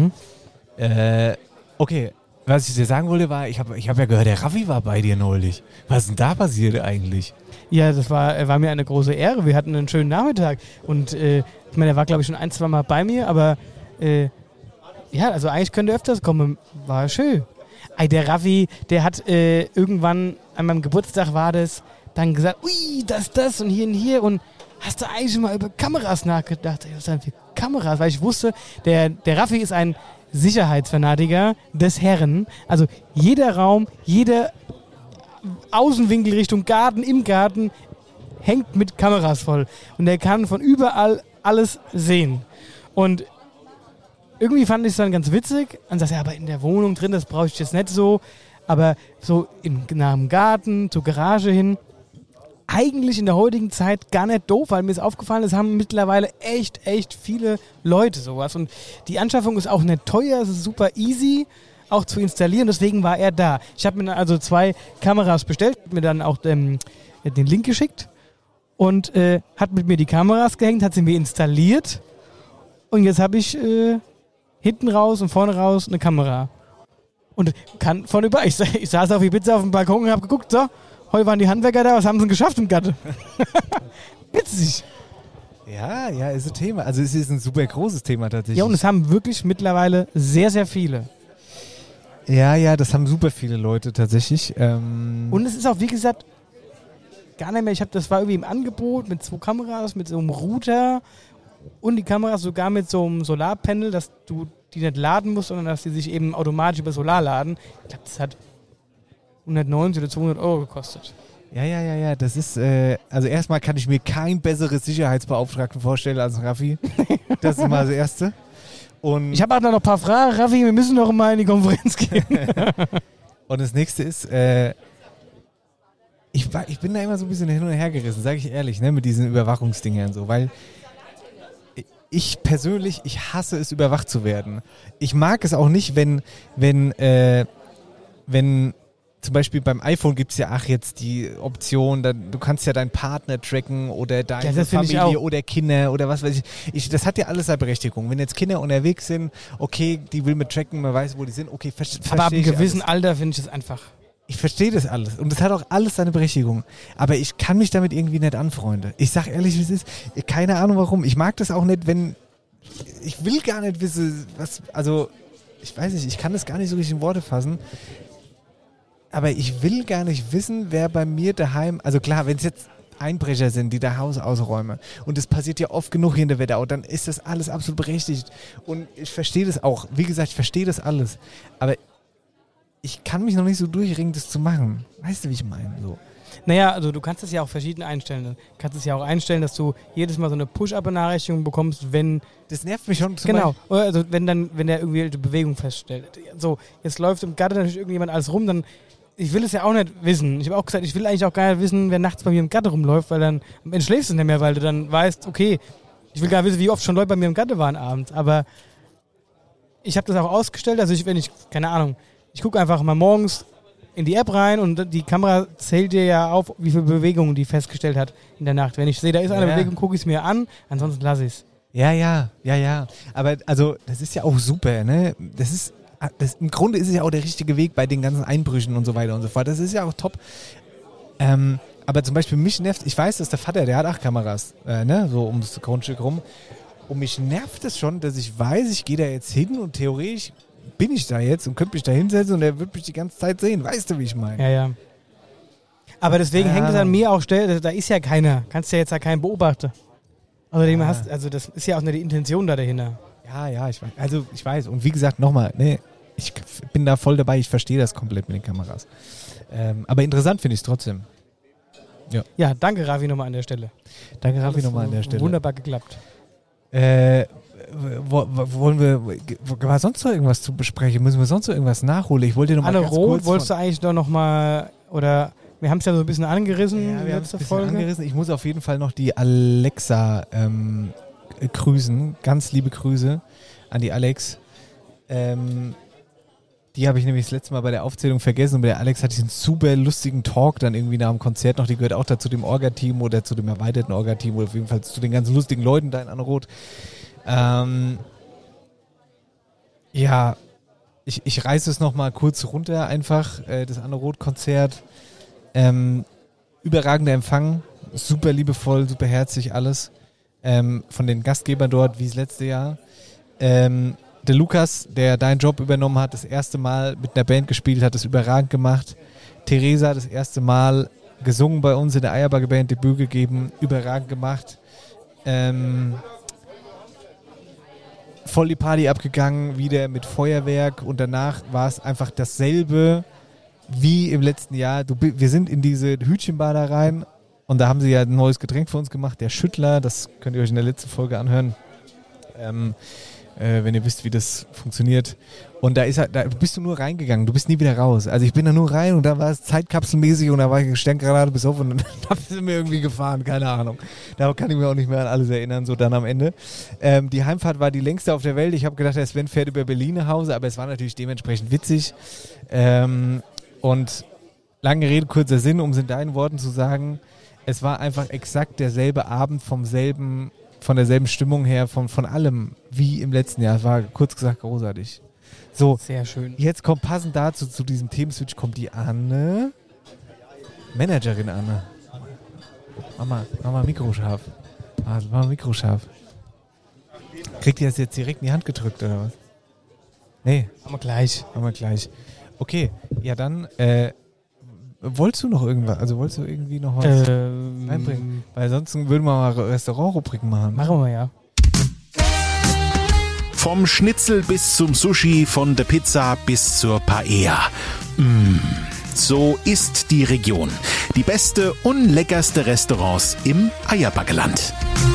Okay. Was ich dir sagen wollte, war, ich hab ja gehört, der Raffi war bei dir neulich. Was ist denn da passiert eigentlich? Ja, das war mir eine große Ehre. Wir hatten einen schönen Nachmittag. Und ich meine, er war, glaube ich, schon 1-2 Mal bei mir, aber ja, also eigentlich könnte er öfters kommen. War schön. Der Raffi, der hat irgendwann an meinem Geburtstag war das, dann gesagt, ui, das und hier und hast du eigentlich schon mal über Kameras nachgedacht? Was sind für Kameras? Weil ich wusste, der Raffi ist ein Sicherheitsfanatiker des Herren. Also jeder Raum, jeder Außenwinkel Richtung Garten, im Garten hängt mit Kameras voll. Und er kann von überall alles sehen. Und irgendwie fand ich es dann ganz witzig. Dann sagst du, ja, aber in der Wohnung drin, das brauche ich jetzt nicht so. Aber so nach dem Garten, zur Garage hin, eigentlich in der heutigen Zeit gar nicht doof, weil mir ist aufgefallen, es haben mittlerweile echt viele Leute sowas. Und die Anschaffung ist auch nicht teuer, es ist super easy auch zu installieren, deswegen war er da. Ich habe mir also 2 Kameras bestellt, mir dann auch den Link geschickt und hat mit mir die Kameras gehängt, hat sie mir installiert und jetzt habe ich hinten raus und vorne raus eine Kamera. Und kann von über. Ich saß auf die Pizza auf dem Balkon und habe geguckt, so, heute waren die Handwerker da, was haben sie denn geschafft im Gatte? Witzig. Ja, ist ein Thema. Also es ist ein super großes Thema tatsächlich. Ja, und es haben wirklich mittlerweile sehr viele. Ja, das haben super viele Leute tatsächlich. Und es ist auch, wie gesagt, gar nicht mehr, das war irgendwie im Angebot mit 2 Kameras, mit so einem Router und die Kameras sogar mit so einem Solarpanel, dass du die nicht laden musst, sondern dass die sich eben automatisch über Solar laden. Ich glaube, das hat 190 oder 200 Euro gekostet. Ja, das ist, also erstmal kann ich mir kein besseres Sicherheitsbeauftragten vorstellen als Raffi. Das ist mal das Erste. Und ich habe auch noch ein paar Fragen, Raffi, wir müssen noch mal in die Konferenz gehen. Und das Nächste ist, ich bin da immer so ein bisschen hin und her gerissen, sage ich ehrlich, ne, mit diesen Überwachungsdingern so, weil ich persönlich, ich hasse es, überwacht zu werden. Ich mag es auch nicht, wenn zum Beispiel beim iPhone gibt es ja jetzt die Option, du kannst ja deinen Partner tracken oder deine Familie oder Kinder oder was weiß ich. Das hat ja alles seine Berechtigung. Wenn jetzt Kinder unterwegs sind, okay, die will mit tracken, man weiß, wo die sind, okay, verstehe ich. Aber ab einem gewissen Alter finde ich das einfach. Ich verstehe das alles und das hat auch alles seine Berechtigung. Aber ich kann mich damit irgendwie nicht anfreunden. Ich sag ehrlich, wie es ist. Keine Ahnung warum. Ich mag das auch nicht, ich will gar nicht wissen, ich weiß nicht, ich kann das gar nicht so richtig in Worte fassen. Aber ich will gar nicht wissen, wer bei mir daheim, also klar, wenn es jetzt Einbrecher sind, die das Haus ausräumen und das passiert ja oft genug hier in der Wetterau, dann ist das alles absolut berechtigt. Und ich verstehe das auch. Wie gesagt, ich verstehe das alles. Aber ich kann mich noch nicht so durchringen, das zu machen. Weißt du, wie ich meine? So. Naja, also du kannst es ja auch verschieden einstellen. Du kannst es ja auch einstellen, dass du jedes Mal so eine Push-Up-Benachrichtigung bekommst, wenn... Das nervt mich schon. Genau, also wenn der irgendwie eine Bewegung feststellt. So, jetzt läuft im Garten natürlich irgendjemand alles rum, dann... Ich will es ja auch nicht wissen. Ich habe auch gesagt, ich will eigentlich auch gar nicht wissen, wer nachts bei mir im Garten rumläuft, weil dann schläfst du nicht mehr, weil du dann weißt, okay, ich will gar nicht wissen, wie oft schon Leute bei mir im Garten waren abends. Aber ich habe das auch ausgestellt, also keine Ahnung, ich gucke einfach mal morgens in die App rein und die Kamera zählt dir ja auf, wie viele Bewegungen die festgestellt hat in der Nacht. Wenn ich sehe, da ist eine Bewegung, gucke ich es mir an, ansonsten lasse ich es. Ja. Aber also, das ist ja auch super, ne? Das ist im Grunde ist es ja auch der richtige Weg bei den ganzen Einbrüchen und so weiter und so fort. Das ist ja auch top. Aber zum Beispiel mich nervt, ich weiß, dass der Vater, der hat 8 Kameras, ne, so ums Grundstück rum. Und mich nervt es schon, dass ich weiß, ich gehe da jetzt hin und theoretisch bin ich da jetzt und könnte mich da hinsetzen und er wird mich die ganze Zeit sehen. Weißt du, wie ich meine? Ja. Aber deswegen hängt es an mir auch, da ist ja keiner. Kannst ja jetzt ja keinen beobachten. Also das ist ja auch nicht die Intention da dahinter. Ja, ich weiß. Also ich weiß. Und wie gesagt, nochmal, ne, ich bin da voll dabei, ich verstehe das komplett mit den Kameras. Aber interessant finde ich es trotzdem. Ja, danke Ravi nochmal an der Stelle. Danke Ravi nochmal an der Stelle. Wunderbar geklappt. War sonst noch irgendwas zu besprechen? Müssen wir sonst noch irgendwas nachholen? Ich wollte noch mal Anne ganz Roth, kurz wolltest du eigentlich noch mal, oder wir haben es ja so ein bisschen angerissen Ja, in wir der haben es letzten ein bisschen Folge. angerissen. Ich muss auf jeden Fall noch die Alexa grüßen. Ganz liebe Grüße an die Alex. Die habe ich nämlich das letzte Mal bei der Aufzählung vergessen. Und mit der Alex hatte ich einen super lustigen Talk dann irgendwie nach dem Konzert noch. Die gehört auch dazu dem Orga-Team oder zu dem erweiterten Orga-Team oder auf jeden Fall zu den ganzen lustigen Leuten da in Anne-Roth. Ja, ich reiße es nochmal kurz runter einfach, das Anne-Roth-Konzert. Überragender Empfang, super liebevoll, super herzlich alles. Von den Gastgebern dort, wie das letzte Jahr. Der Lukas, der deinen Job übernommen hat, das erste Mal mit einer Band gespielt hat, das überragend gemacht. Theresa, das erste Mal gesungen bei uns in der Eierbacke-Band, Debüt gegeben, überragend gemacht. Voll die Party abgegangen, wieder mit Feuerwerk und danach war es einfach dasselbe wie im letzten Jahr. Wir sind in diese Hütchenbar da rein und da haben sie ja ein neues Getränk für uns gemacht, der Schüttler, das könnt ihr euch in der letzten Folge anhören, wenn ihr wisst, wie das funktioniert. Und da bist du nur reingegangen, du bist nie wieder raus. Also ich bin da nur rein und da war es zeitkapselmäßig und da war ich Sterngranate bis auf und dann sind wir irgendwie gefahren, keine Ahnung. Da kann ich mich auch nicht mehr an alles erinnern, so dann am Ende. Die Heimfahrt war die längste auf der Welt. Ich habe gedacht, der Sven fährt über Berlin nach Hause, aber es war natürlich dementsprechend witzig. Und lange Rede, kurzer Sinn, um es in deinen Worten zu sagen, es war einfach exakt derselbe Abend von derselben Stimmung her, von allem wie im letzten Jahr. Es war kurz gesagt großartig. So, sehr schön. Jetzt kommt passend dazu, zu diesem Themenswitch, kommt die Anne, Managerin Anne. Mach mal Mikro scharf. Mach mal Mikro scharf. Kriegt ihr das jetzt direkt in die Hand gedrückt, oder was? Nee. Machen wir gleich. Okay, ja dann, wolltest du noch irgendwas, also wolltest du irgendwie noch was reinbringen? Weil sonst würden wir mal Restaurant-Rubriken machen. Machen wir, ja. Vom Schnitzel bis zum Sushi, von der Pizza bis zur Paella. So ist die Region. Die beste und leckerste Restaurants im Eierbackeland.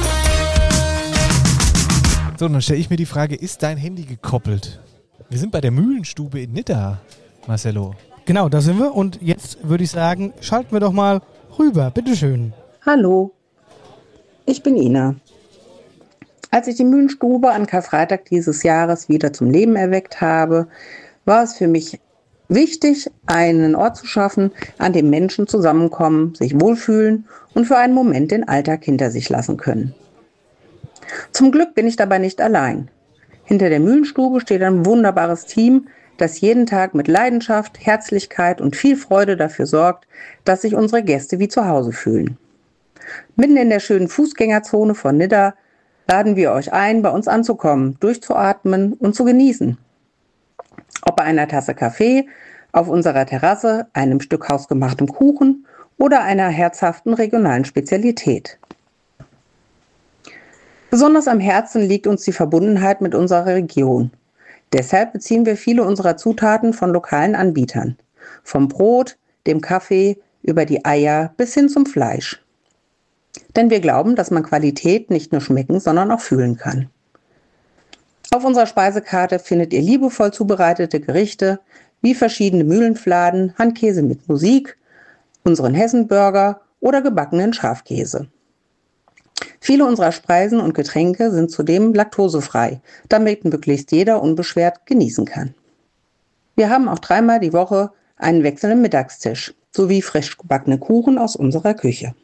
So, dann stelle ich mir die Frage, ist dein Handy gekoppelt? Wir sind bei der Mühlenstube in Nidda, Marcello. Genau, da sind wir und jetzt würde ich sagen, schalten wir doch mal rüber, bitteschön. Hallo, ich bin Ina. Als ich die Mühlenstube an Karfreitag dieses Jahres wieder zum Leben erweckt habe, war es für mich wichtig, einen Ort zu schaffen, an dem Menschen zusammenkommen, sich wohlfühlen und für einen Moment den Alltag hinter sich lassen können. Zum Glück bin ich dabei nicht allein. Hinter der Mühlenstube steht ein wunderbares Team, das jeden Tag mit Leidenschaft, Herzlichkeit und viel Freude dafür sorgt, dass sich unsere Gäste wie zu Hause fühlen. Mitten in der schönen Fußgängerzone von Nidda laden wir euch ein, bei uns anzukommen, durchzuatmen und zu genießen. Ob bei einer Tasse Kaffee, auf unserer Terrasse, einem Stück hausgemachtem Kuchen oder einer herzhaften regionalen Spezialität. Besonders am Herzen liegt uns die Verbundenheit mit unserer Region. Deshalb beziehen wir viele unserer Zutaten von lokalen Anbietern. Vom Brot, dem Kaffee, über die Eier bis hin zum Fleisch. Denn wir glauben, dass man Qualität nicht nur schmecken, sondern auch fühlen kann. Auf unserer Speisekarte findet ihr liebevoll zubereitete Gerichte wie verschiedene Mühlenfladen, Handkäse mit Musik, unseren Hessenburger oder gebackenen Schafkäse. Viele unserer Speisen und Getränke sind zudem laktosefrei, damit möglichst jeder unbeschwert genießen kann. Wir haben auch 3-mal die Woche einen wechselnden Mittagstisch sowie frisch gebackene Kuchen aus unserer Küche.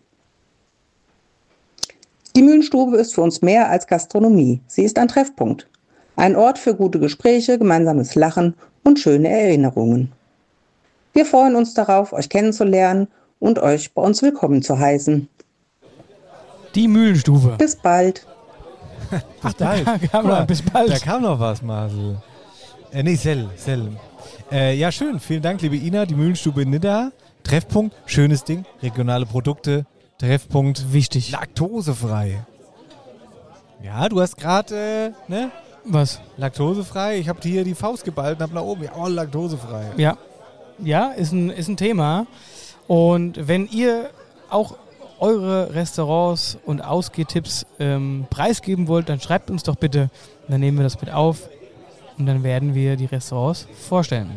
Die Mühlenstube ist für uns mehr als Gastronomie. Sie ist ein Treffpunkt. Ein Ort für gute Gespräche, gemeinsames Lachen und schöne Erinnerungen. Wir freuen uns darauf, euch kennenzulernen und euch bei uns willkommen zu heißen. Die Mühlenstube. Bis bald. Ach, bis bald. Da kam noch was, Marcel. Sell. Ja, schön. Vielen Dank, liebe Ina. Die Mühlenstube in Nidda. Treffpunkt, schönes Ding. Regionale Produkte. Treffpunkt. Wichtig. Laktosefrei. Ja, du hast gerade, ne? Was? Laktosefrei. Ich habe hier die Faust geballt und hab nach oben. Ja, laktosefrei. Ja, ist ein Thema. Und wenn ihr auch eure Restaurants und Ausgehtipps preisgeben wollt, dann schreibt uns doch bitte. Dann nehmen wir das mit auf und dann werden wir die Restaurants vorstellen.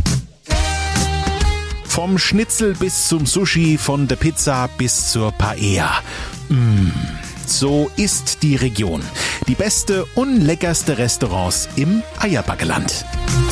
Vom Schnitzel bis zum Sushi, von der Pizza bis zur Paella. So ist die Region. Die beste und leckerste Restaurants im Eierbackeland.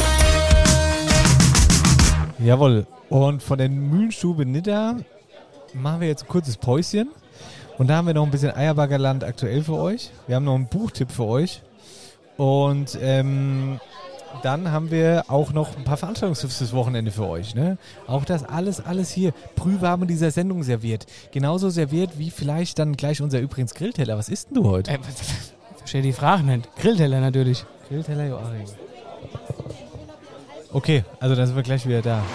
Jawohl. Und von der Mühlenstube Nidda machen wir jetzt ein kurzes Päuschen. Und da haben wir noch ein bisschen Eierbackerland aktuell für euch. Wir haben noch einen Buchtipp für euch. Und dann haben wir auch noch ein paar Veranstaltungstipps fürs Wochenende für euch. Ne? Auch das alles hier brühwarm in dieser Sendung serviert. Genauso serviert wie vielleicht dann gleich unser übrigens Grillteller. Was isst denn du heute? Verstehe die Frage nicht. Grillteller natürlich. Grillteller Joachim. Okay, also dann sind wir gleich wieder da.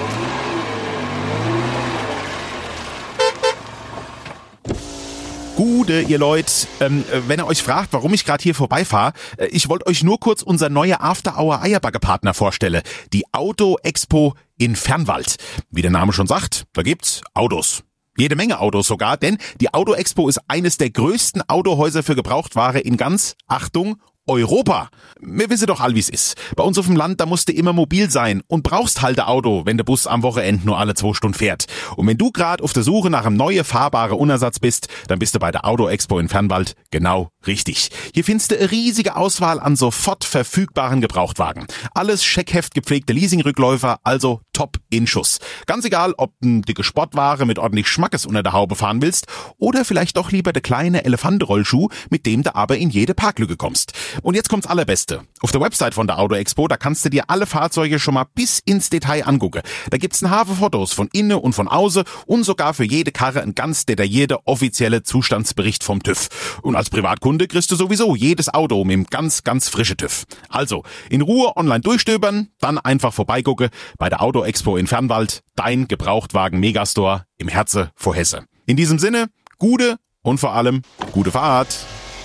Gute, ihr Leute, wenn ihr euch fragt, warum ich gerade hier vorbeifahre, ich wollte euch nur kurz unser neuer After-Hour-Eierbagger-Partner vorstellen, die Auto Expo in Fernwald. Wie der Name schon sagt, da gibt's Autos. Jede Menge Autos sogar, denn die Auto Expo ist eines der größten Autohäuser für Gebrauchtware in ganz, Achtung, Europa. Wir wissen doch all, wie's ist. Bei uns auf dem Land, da musst du immer mobil sein und brauchst halt ein Auto, wenn der Bus am Wochenende nur alle 2 Stunden fährt. Und wenn du gerade auf der Suche nach einem neuen fahrbaren Unersatz bist, dann bist du bei der Auto Expo in Fernwald genau richtig. Hier findest du eine riesige Auswahl an sofort verfügbaren Gebrauchtwagen. Alles Scheckheft gepflegte Leasingrückläufer, also top in Schuss. Ganz egal, ob du dicke Sportware mit ordentlich Schmackes unter der Haube fahren willst oder vielleicht doch lieber der kleine Elefantenrollschuh, mit dem du aber in jede Parklücke kommst. Und jetzt kommt's Allerbeste. Auf der Website von der Auto Expo, da kannst du dir alle Fahrzeuge schon mal bis ins Detail angucken. Da gibt's ein Haufen Fotos von innen und von außen und sogar für jede Karre ein ganz detaillierter offizielle Zustandsbericht vom TÜV. Und als Privatkunde kriegst du sowieso jedes Auto mit einem ganz, ganz frischen TÜV. Also, in Ruhe online durchstöbern, dann einfach vorbeigucken bei der Auto Expo in Fernwald, dein Gebrauchtwagen-Megastore im Herzen vor Hesse. In diesem Sinne, gute und vor allem gute Fahrt.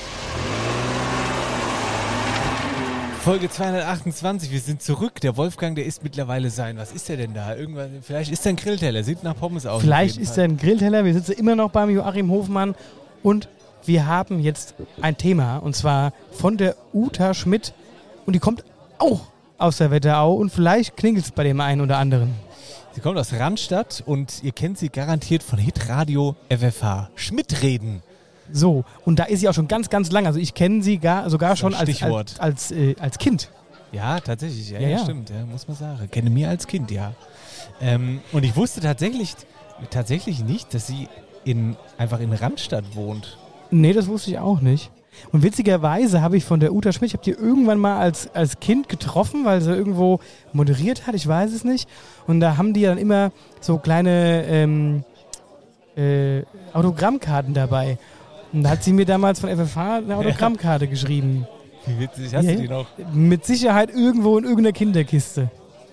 Folge 228, wir sind zurück. Der Wolfgang, der isst mittlerweile sein. Was ist der denn da? Irgendwas, vielleicht ist er ein Grillteller, sieht nach Pommes aus. Vielleicht ist er ein Grillteller. Wir sitzen immer noch beim Joachim Hofmann und wir haben jetzt ein Thema und zwar von der Uta Schmidt und die kommt auch aus der Wetterau und vielleicht klingelt es bei dem einen oder anderen. Sie kommt aus Randstadt und ihr kennt sie garantiert von Hitradio FFH. Schmidt-Reden. So, und da ist sie auch schon ganz, ganz lang. Also ich kenne sie sogar schon als Kind. Ja, tatsächlich. Ja, stimmt. Ja, muss man sagen. Kenne mir als Kind, ja. Und ich wusste tatsächlich nicht, dass sie einfach in Randstadt wohnt. Nee, das wusste ich auch nicht. Und witzigerweise habe ich von der Uta Schmidt, ich habe die irgendwann mal als Kind getroffen, weil sie irgendwo moderiert hat, ich weiß es nicht. Und da haben die dann immer so kleine Autogrammkarten dabei. Und da hat sie mir damals von FFH eine Autogrammkarte geschrieben. Wie witzig, hast du die noch? Mit Sicherheit irgendwo in irgendeiner Kinderkiste.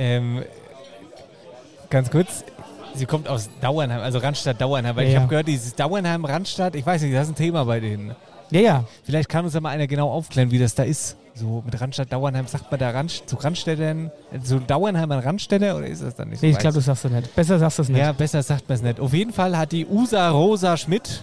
Ganz kurz, sie kommt aus Dauernheim, also Randstadt Dauernheim, weil ich habe gehört, dieses Dauernheim, Randstadt, ich weiß nicht, das ist ein Thema bei denen. Ja. Vielleicht kann uns da mal einer genau aufklären, wie das da ist. So mit Randstadt Dauernheim, sagt man da zu Randstädtern, so Dauernheim an Randstädter oder ist das dann nicht so? Nee, ich glaube, das sagst du nicht. Besser sagst du es nicht. Ja, besser sagt man es nicht. Auf jeden Fall hat die Usa Rosa Schmidt,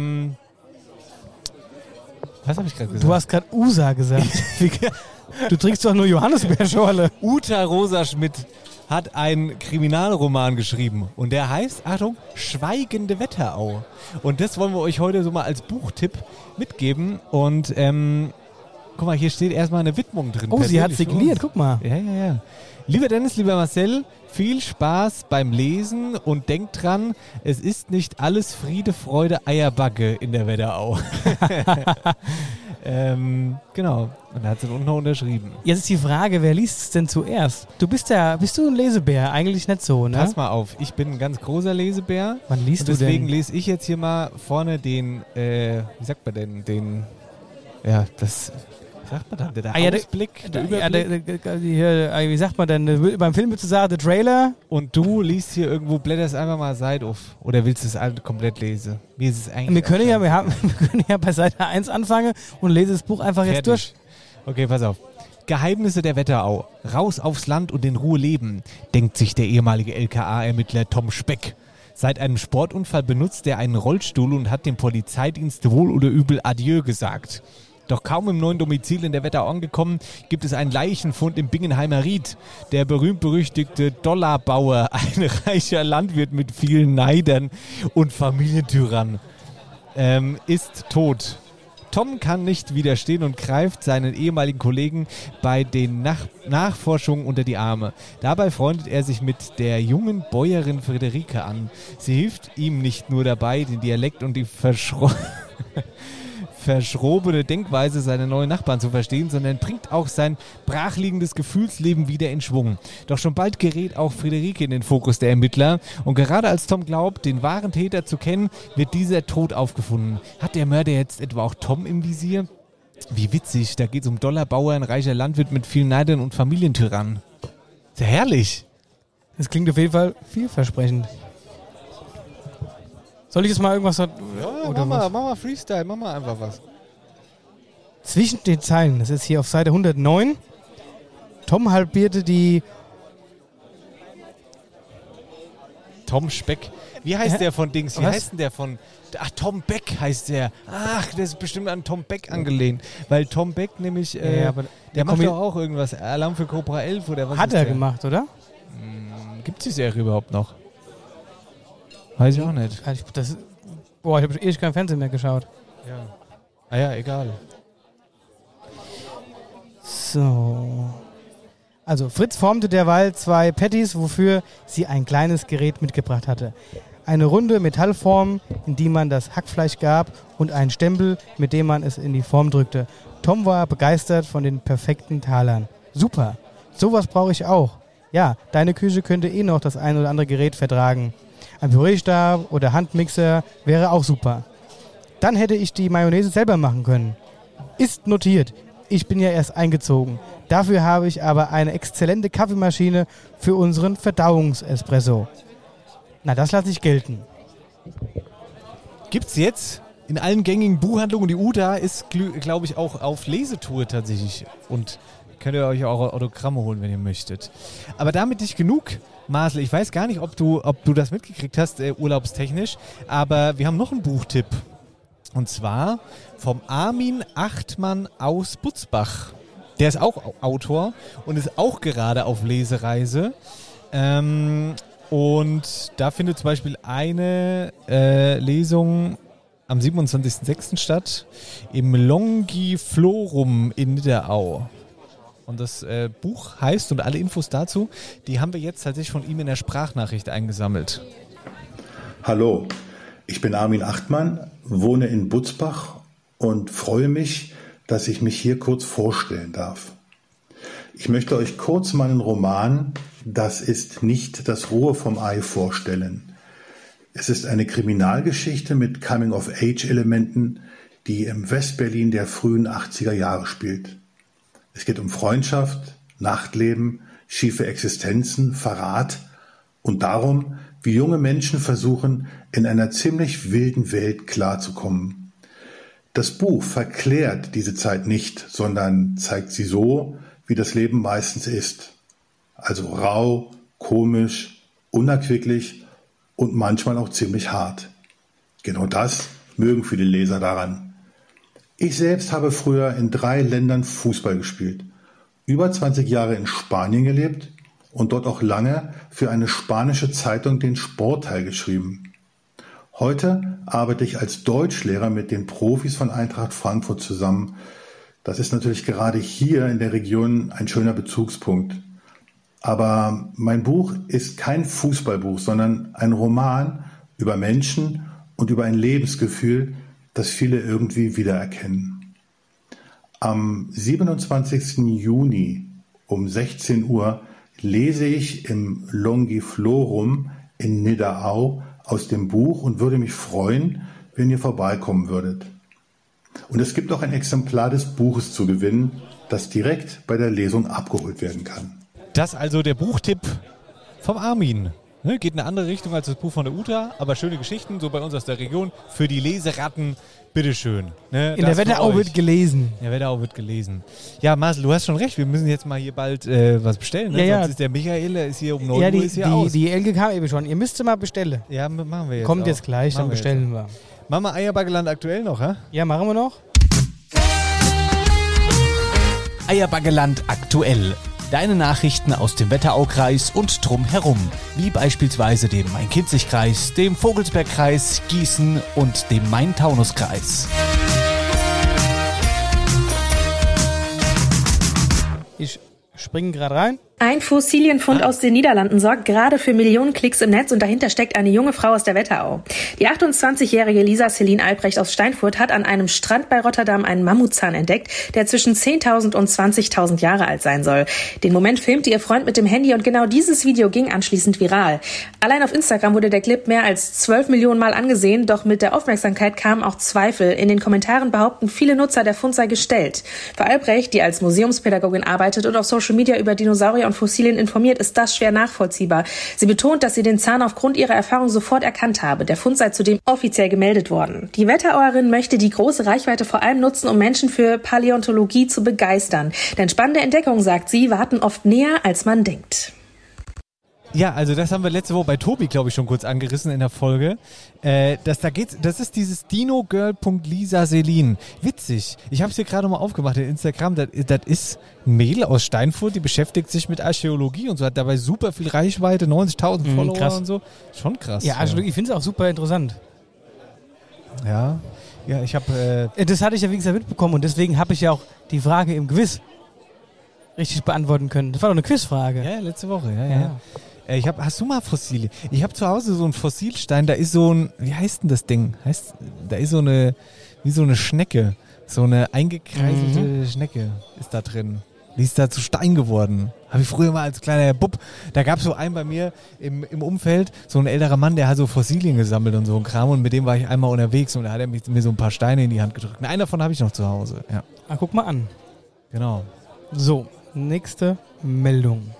was habe ich gerade gesagt? Du hast gerade Usa gesagt. Du trinkst doch nur Johannisbeerschorle. Uta Rosa Schmidt hat einen Kriminalroman geschrieben und der heißt, Achtung, Schweigende Wetterau. Und das wollen wir euch heute so mal als Buchtipp mitgeben und guck mal, hier steht erstmal eine Widmung drin. Oh, sie hat signiert, guck mal. Ja. Lieber Dennis, lieber Marcel, viel Spaß beim Lesen und denkt dran, es ist nicht alles Friede, Freude, Eierbacke in der Wetterau. Genau. Und er hat es dann unten noch unterschrieben. Jetzt ist die Frage, wer liest es denn zuerst? Bist du ein Lesebär? Eigentlich nicht so, ne? Pass mal auf, ich bin ein ganz großer Lesebär. Wann liest und du deswegen denn? lese ich jetzt hier mal vorne den, wie sagt man denn, wie sagt man dann, der Ausblick, der Überblick. Wie sagt man denn, beim Film würdest du sagen, der Trailer? Und du liest hier irgendwo, blätterst einfach mal Seite auf. Oder willst du es alle komplett lesen? Mir ist es eigentlich Wir können ja bei Seite 1 anfangen und lese das Buch einfach jetzt durch. Okay, pass auf. Geheimnisse der Wetterau. Raus aufs Land und in Ruhe leben, denkt sich der ehemalige LKA-Ermittler Tom Speck. Seit einem Sportunfall benutzt er einen Rollstuhl und hat dem Polizeidienst wohl oder übel Adieu gesagt. Doch kaum im neuen Domizil in der Wetterau angekommen, gibt es einen Leichenfund im Bingenheimer Ried. Der berühmt-berüchtigte Dollarbauer, ein reicher Landwirt mit vielen Neidern und Familientyrannen, ist tot. Tom kann nicht widerstehen und greift seinen ehemaligen Kollegen bei den Nachforschungen unter die Arme. Dabei freundet er sich mit der jungen Bäuerin Friederike an. Sie hilft ihm nicht nur dabei, den Dialekt und die verschrobene Denkweise seiner neuen Nachbarn zu verstehen, sondern bringt auch sein brachliegendes Gefühlsleben wieder in Schwung. Doch schon bald gerät auch Friederike in den Fokus der Ermittler und gerade als Tom glaubt, den wahren Täter zu kennen, wird dieser tot aufgefunden. Hat der Mörder jetzt etwa auch Tom im Visier? Wie witzig, da geht es um Dollarbauer, ein reicher Landwirt mit vielen Neidern und Familientyrannen. Sehr herrlich. Das klingt auf jeden Fall vielversprechend. Soll ich jetzt mal irgendwas... Mach mal Freestyle, mach mal einfach was. Zwischen den Zeilen, das ist hier auf Seite 109, Tom halbierte die... Tom Speck. Wie heißt der von Dings? Wie heißt denn der von... Ach, Tom Beck heißt der. Ach, der ist bestimmt an Tom Beck angelehnt. Weil Tom Beck nämlich... der macht doch auch irgendwas. Alarm für Cobra 11 oder was Hat er gemacht, oder? Gibt es die Serie überhaupt noch? Weiß ich auch nicht. Ich habe ewig kein Fernsehen mehr geschaut. Ja. Ah ja, egal. So. Also Fritz formte derweil 2 Patties, wofür sie ein kleines Gerät mitgebracht hatte. Eine runde Metallform, in die man das Hackfleisch gab und einen Stempel, mit dem man es in die Form drückte. Tom war begeistert von den perfekten Talern. Super, sowas brauche ich auch. Ja, deine Küche könnte noch das ein oder andere Gerät vertragen. Ein Pürierstab oder Handmixer wäre auch super. Dann hätte ich die Mayonnaise selber machen können. Ist notiert. Ich bin ja erst eingezogen. Dafür habe ich aber eine exzellente Kaffeemaschine für unseren Verdauungsespresso. Na, das lasse ich gelten. Gibt's jetzt in allen gängigen Buchhandlungen. Die Uda ist, glaube ich, auch auf Lesetour tatsächlich. Und könnt ihr euch auch Autogramme holen, wenn ihr möchtet. Aber damit nicht genug, Marcel. Ich weiß gar nicht, ob du das mitgekriegt hast, urlaubstechnisch. Aber wir haben noch einen Buchtipp. Und zwar vom Armin Achtmann aus Butzbach. Der ist auch Autor und ist auch gerade auf Lesereise. Und da findet zum Beispiel eine Lesung am 27.06. statt im Longiflorum in Niederau. Und das Buch heißt, und alle Infos dazu, die haben wir jetzt tatsächlich von ihm in der Sprachnachricht eingesammelt. Hallo, ich bin Armin Achtmann, wohne in Butzbach und freue mich, dass ich mich hier kurz vorstellen darf. Ich möchte euch kurz meinen Roman »Das ist nicht das Rohe vom Ei« vorstellen. Es ist eine Kriminalgeschichte mit Coming-of-Age-Elementen, die im Westberlin der frühen 80er Jahre spielt. Es geht um Freundschaft, Nachtleben, schiefe Existenzen, Verrat und darum, wie junge Menschen versuchen, in einer ziemlich wilden Welt klarzukommen. Das Buch verklärt diese Zeit nicht, sondern zeigt sie so, wie das Leben meistens ist. Also rau, komisch, unerquicklich und manchmal auch ziemlich hart. Genau das mögen viele Leser daran. Ich selbst habe früher in 3 Ländern Fußball gespielt, über 20 Jahre in Spanien gelebt und dort auch lange für eine spanische Zeitung den Sportteil geschrieben. Heute arbeite ich als Deutschlehrer mit den Profis von Eintracht Frankfurt zusammen. Das ist natürlich gerade hier in der Region ein schöner Bezugspunkt. Aber mein Buch ist kein Fußballbuch, sondern ein Roman über Menschen und über ein Lebensgefühl, das viele irgendwie wiedererkennen. Am 27. Juni um 16 Uhr lese ich im Longiflorum in Nidderau aus dem Buch und würde mich freuen, wenn ihr vorbeikommen würdet. Und es gibt auch ein Exemplar des Buches zu gewinnen, das direkt bei der Lesung abgeholt werden kann. Das also der Buchtipp vom Armin. Ne, geht in eine andere Richtung als das Buch von der Uta, aber schöne Geschichten, so bei uns aus der Region. Für die Leseratten, bitteschön. Ne, In der Wetterau wird gelesen. In der Wetterau wird gelesen. Ja, Marcel, du hast schon recht, wir müssen jetzt mal hier bald was bestellen. Ne? Ja, Sonst ist der Michael, der ist hier um 9 Uhr ist hier aus. Die Elke kam eben schon. Ihr müsst mal bestellen. Ja, machen wir jetzt Kommt auch. jetzt gleich, dann bestellen wir. Machen wir Eierbaggeland aktuell noch, hä? Ja, machen wir noch. Eierbaggeland aktuell. Deine Nachrichten aus dem Wetteraukreis und drumherum, wie beispielsweise dem Main-Kinzig-Kreis, dem Vogelsbergkreis, Gießen und dem Main-Taunus-Kreis. Ich springe gerade rein. Ein Fossilienfund aus den Niederlanden sorgt gerade für Millionen Klicks im Netz und dahinter steckt eine junge Frau aus der Wetterau. Die 28-jährige Lisa Celine Albrecht aus Steinfurt hat an einem Strand bei Rotterdam einen Mammutzahn entdeckt, der zwischen 10.000 und 20.000 Jahre alt sein soll. Den Moment filmte ihr Freund mit dem Handy und genau dieses Video ging anschließend viral. Allein auf Instagram wurde der Clip mehr als 12 Millionen Mal angesehen, doch mit der Aufmerksamkeit kamen auch Zweifel. In den Kommentaren behaupten viele Nutzer, der Fund sei gestellt. Für Albrecht, die als Museumspädagogin arbeitet und auf Social Media über Dinosaurier und Fossilien informiert, ist das schwer nachvollziehbar. Sie betont, dass sie den Zahn aufgrund ihrer Erfahrung sofort erkannt habe. Der Fund sei zudem offiziell gemeldet worden. Die Wetterauerin möchte die große Reichweite vor allem nutzen, um Menschen für Paläontologie zu begeistern. Denn spannende Entdeckungen, sagt sie, warten oft näher, als man denkt. Ja, also das haben wir letzte Woche bei Tobi, glaube ich, schon kurz angerissen in der Folge. Das ist dieses dinogirl.Lisa Celine. Witzig. Ich habe es hier gerade mal aufgemacht in Instagram. Das ist ein Mädel aus Steinfurt, die beschäftigt sich mit Archäologie und so, hat dabei super viel Reichweite, 90.000 Follower krass. und so. Schon krass. Ja, Archäologie, ich finde es auch super interessant. Ja, ich habe... Das hatte ich ja, wie gesagt, mitbekommen und deswegen habe ich ja auch die Frage im Quiz richtig beantworten können. Das war doch eine Quizfrage. Ja, letzte Woche, ja. Hast du mal Fossilien? Ich habe zu Hause so einen Fossilstein, da ist so ein, wie heißt denn das Ding? Da ist so eine, wie so eine Schnecke, so eine eingekreiselte Schnecke ist da drin. Die ist da zu Stein geworden. Habe ich früher mal als kleiner Bub, da gab es so einen bei mir im Umfeld, so ein älterer Mann, der hat so Fossilien gesammelt und so ein Kram und mit dem war ich einmal unterwegs und da hat er mir so ein paar Steine in die Hand gedrückt. Und einen davon habe ich noch zu Hause, ja. Ah, guck mal an. Genau. So, nächste Meldung.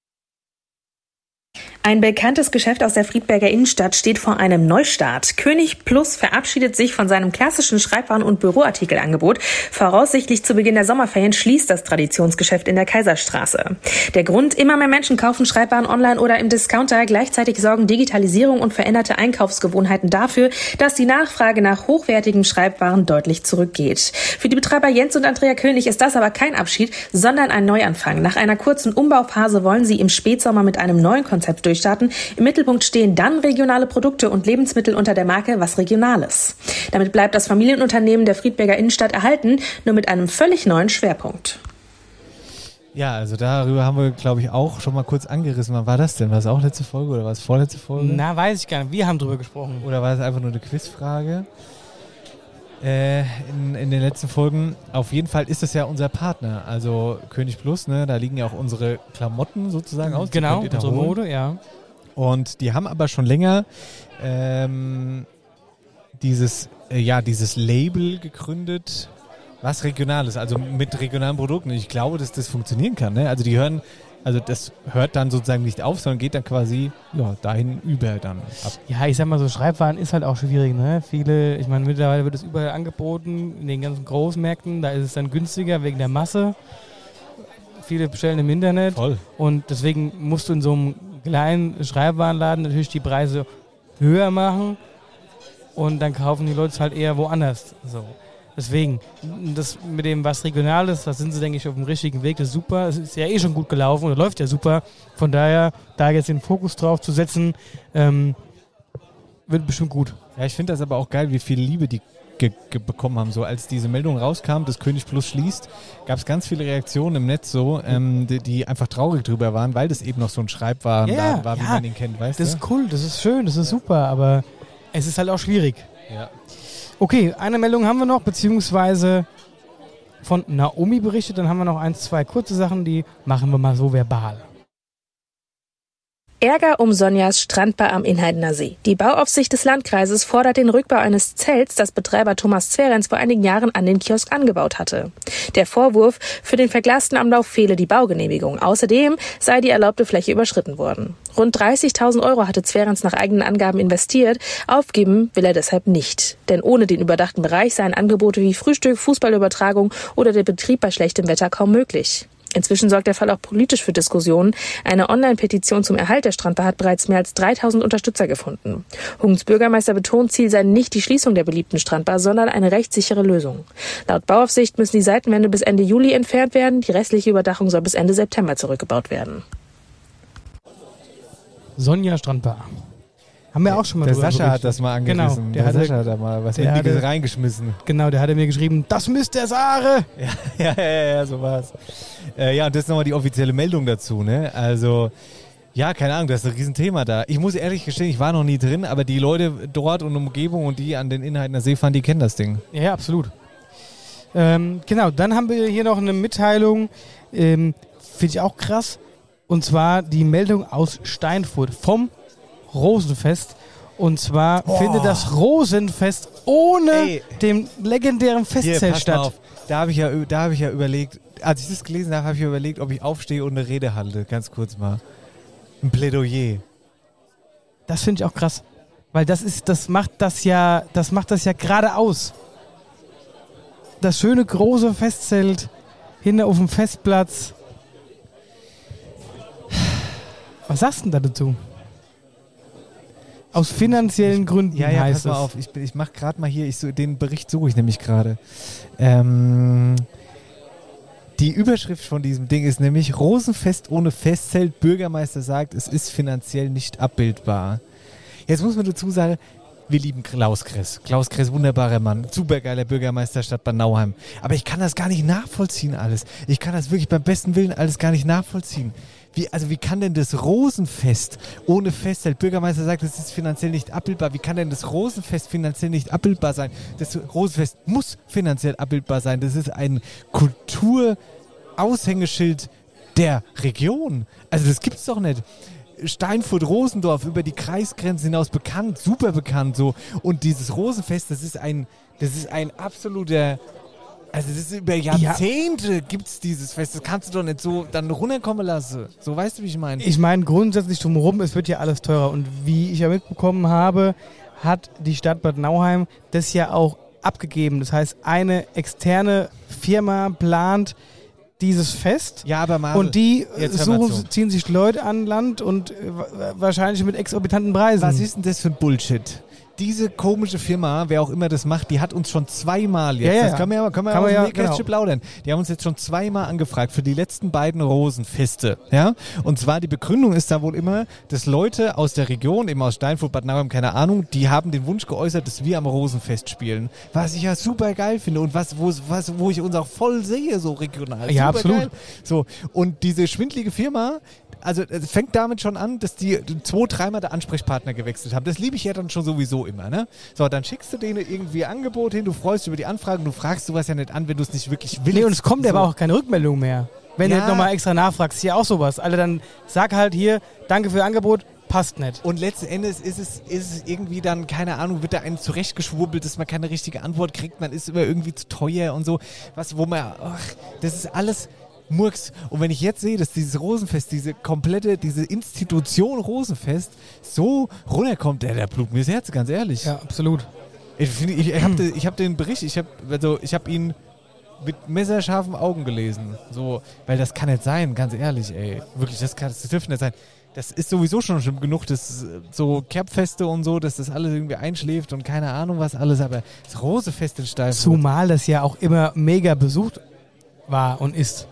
Ein bekanntes Geschäft aus der Friedberger Innenstadt steht vor einem Neustart. König Plus verabschiedet sich von seinem klassischen Schreibwaren- und Büroartikelangebot. Voraussichtlich zu Beginn der Sommerferien schließt das Traditionsgeschäft in der Kaiserstraße. Der Grund: immer mehr Menschen kaufen Schreibwaren online oder im Discounter. Gleichzeitig sorgen Digitalisierung und veränderte Einkaufsgewohnheiten dafür, dass die Nachfrage nach hochwertigen Schreibwaren deutlich zurückgeht. Für die Betreiber Jens und Andrea König ist das aber kein Abschied, sondern ein Neuanfang. Nach einer kurzen Umbauphase wollen sie im Spätsommer mit einem neuen Konzept durchstarten. Im Mittelpunkt stehen dann regionale Produkte und Lebensmittel unter der Marke Was Regionales. Damit bleibt das Familienunternehmen der Friedberger Innenstadt erhalten, nur mit einem völlig neuen Schwerpunkt. Ja, also darüber haben wir, glaube ich, auch schon mal kurz angerissen. Wann war das denn? War es auch letzte Folge oder war es vorletzte Folge? Na, weiß ich gar nicht. Wir haben drüber gesprochen. Oder war es einfach nur eine Quizfrage? In den letzten Folgen. Auf jeden Fall ist das ja unser Partner, also König Plus, ne? Da liegen ja auch unsere Klamotten sozusagen aus. Genau, unsere Mode, ja. Und die haben aber schon länger dieses Label gegründet, was Regionales, also mit regionalen Produkten. Und ich glaube, dass das funktionieren kann, ne? Also das hört dann sozusagen nicht auf, sondern geht dann quasi dahin über dann ab. Ja, ich sag mal so, Schreibwaren ist halt auch schwierig, ne? Ich meine, mittlerweile wird es überall angeboten, in den ganzen Großmärkten, da ist es dann günstiger wegen der Masse. Viele bestellen im Internet. Voll. Und deswegen musst du in so einem kleinen Schreibwarenladen natürlich die Preise höher machen und dann kaufen die Leute es halt eher woanders. So. Deswegen, das mit dem was Regionales, da sind sie, denke ich, auf dem richtigen Weg. Das ist super. Es ist ja eh schon gut gelaufen oder läuft ja super. Von daher, da jetzt den Fokus drauf zu setzen, wird bestimmt gut. Ja, ich finde das aber auch geil, wie viel Liebe die bekommen haben. So, als diese Meldung rauskam, dass König Plus schließt, gab es ganz viele Reaktionen im Netz so, die einfach traurig drüber waren, weil das eben noch so ein Schreibwarenladen war, wie man ihn kennt, weißt du? Das ist cool, das ist schön, das ist super, aber es ist halt auch schwierig. Ja. Okay, eine Meldung haben wir noch, beziehungsweise von Naomi berichtet. Dann haben wir noch 1, 2 kurze Sachen, die machen wir mal so verbal. Ärger um Sonjas Strandbar am Inheidener See. Die Bauaufsicht des Landkreises fordert den Rückbau eines Zelts, das Betreiber Thomas Zwerenz vor einigen Jahren an den Kiosk angebaut hatte. Der Vorwurf, für den verglasten Anlauf fehle die Baugenehmigung. Außerdem sei die erlaubte Fläche überschritten worden. Rund 30.000 € hatte Zwerenz nach eigenen Angaben investiert. Aufgeben will er deshalb nicht. Denn ohne den überdachten Bereich seien Angebote wie Frühstück, Fußballübertragung oder der Betrieb bei schlechtem Wetter kaum möglich. Inzwischen sorgt der Fall auch politisch für Diskussionen. Eine Online-Petition zum Erhalt der Strandbar hat bereits mehr als 3.000 Unterstützer gefunden. Hungens Bürgermeister betont, Ziel sei nicht die Schließung der beliebten Strandbar, sondern eine rechtssichere Lösung. Laut Bauaufsicht müssen die Seitenwände bis Ende Juli entfernt werden. Die restliche Überdachung soll bis Ende September zurückgebaut werden. Sonja Strandbar. Haben wir auch schon mal Der drüber Sascha berichtet. hat das mal angerissen. Genau, Sascha hat da mal was Wichtiges reingeschmissen. Genau, der hatte mir geschrieben, das müsste er sagen. Ja, so war's. Ja, und das ist nochmal die offizielle Meldung dazu, ne? Also, ja, keine Ahnung, das ist ein Riesenthema da. Ich muss ehrlich gestehen, ich war noch nie drin, aber die Leute dort und Umgebung und die an den Inheidener See fahren, die kennen das Ding. Ja, absolut. Genau, dann haben wir hier noch eine Mitteilung, finde ich auch krass, und zwar die Meldung aus Steinfurt vom Rosenfest. Und zwar findet das Rosenfest ohne dem legendären Festzelt pass statt. mal auf. Da habe ich ja überlegt, als ich das gelesen habe, habe ich überlegt, ob ich aufstehe und eine Rede halte. Ganz kurz mal. Ein Plädoyer. Das finde ich auch krass. Weil das macht das ja gerade aus. Das schöne große Festzelt hinten auf dem Festplatz. Was sagst du denn da dazu? Aus finanziellen Gründen Ja, heißt pass mal es. auf. Ich mache gerade mal hier, den Bericht suche ich nämlich gerade. Die Überschrift von diesem Ding ist nämlich Rosenfest ohne Festzelt. Bürgermeister sagt, es ist finanziell nicht abbildbar. Jetzt muss man dazu sagen, wir lieben Klaus Kress. Klaus Kress, wunderbarer Mann, supergeiler Bürgermeister Stadt Bad Nauheim. Aber ich kann das gar nicht nachvollziehen alles. Ich kann das wirklich beim besten Willen alles gar nicht nachvollziehen. Wie kann denn das Rosenfest ohne Festzelt? Bürgermeister sagt, es ist finanziell nicht abbildbar. Wie kann denn das Rosenfest finanziell nicht abbildbar sein? Das Rosenfest muss finanziell abbildbar sein. Das ist ein Kulturaushängeschild der Region. Also das gibt's doch nicht. Steinfurt-Rosendorf über die Kreisgrenzen hinaus bekannt, super bekannt so. Und dieses Rosenfest, das ist ein absoluter... Also das ist über Jahrzehnte gibt's dieses Fest. Das kannst du doch nicht so dann runterkommen lassen. So, weißt du, wie ich meine? Ich meine grundsätzlich drumherum, es wird ja alles teurer. Und wie ich ja mitbekommen habe, hat die Stadt Bad Nauheim das ja auch abgegeben. Das heißt, eine externe Firma plant dieses Fest. Ja, aber Marcel, und die ziehen sich Leute an Land und wahrscheinlich mit exorbitanten Preisen. Was ist denn das für ein Bullshit? Diese komische Firma, wer auch immer das macht, die hat uns schon zweimal jetzt, das können wir aus dem Nähkästchen plaudern, die haben uns jetzt schon zweimal angefragt für die letzten beiden Rosenfeste. Ja? Und zwar die Begründung ist da wohl immer, dass Leute aus der Region, eben aus Steinfurt, Bad Nauheim, keine Ahnung, die haben den Wunsch geäußert, dass wir am Rosenfest spielen. Was ich ja super geil finde und wo ich uns auch voll sehe, so regional. Ja, super absolut. Geil. So, und diese schwindlige Firma, also es fängt damit schon an, dass die 2-3 Mal der Ansprechpartner gewechselt haben. Das liebe ich ja dann schon sowieso immer, ne? So, dann schickst du denen irgendwie ein Angebot hin, du freust dich über die Anfragen, du fragst sowas ja nicht an, wenn du es nicht wirklich willst. Nee, und es kommt aber auch keine Rückmeldung mehr. Wenn du nochmal extra nachfragst, hier auch sowas. Also dann sag halt hier, danke für Ihr Angebot, passt nicht. Und letzten Endes ist es irgendwie dann, keine Ahnung, wird da einem zurechtgeschwurbelt, dass man keine richtige Antwort kriegt, man ist immer irgendwie zu teuer und so. Das ist alles Murks. Und wenn ich jetzt sehe, dass dieses Rosenfest, diese Institution Rosenfest so runterkommt, der blutet mir das Herz, ganz ehrlich. Ja, absolut. Ich hab den Bericht, ich hab ihn mit messerscharfen Augen gelesen. So, weil das kann nicht sein, ganz ehrlich, ey. Wirklich, das dürfte nicht sein. Das ist sowieso schon schlimm genug, dass so Kerbfeste und so, dass das alles irgendwie einschläft und keine Ahnung was alles, aber das Rosenfest in Steinfurt. Zumal das ja auch immer mega besucht war und ist.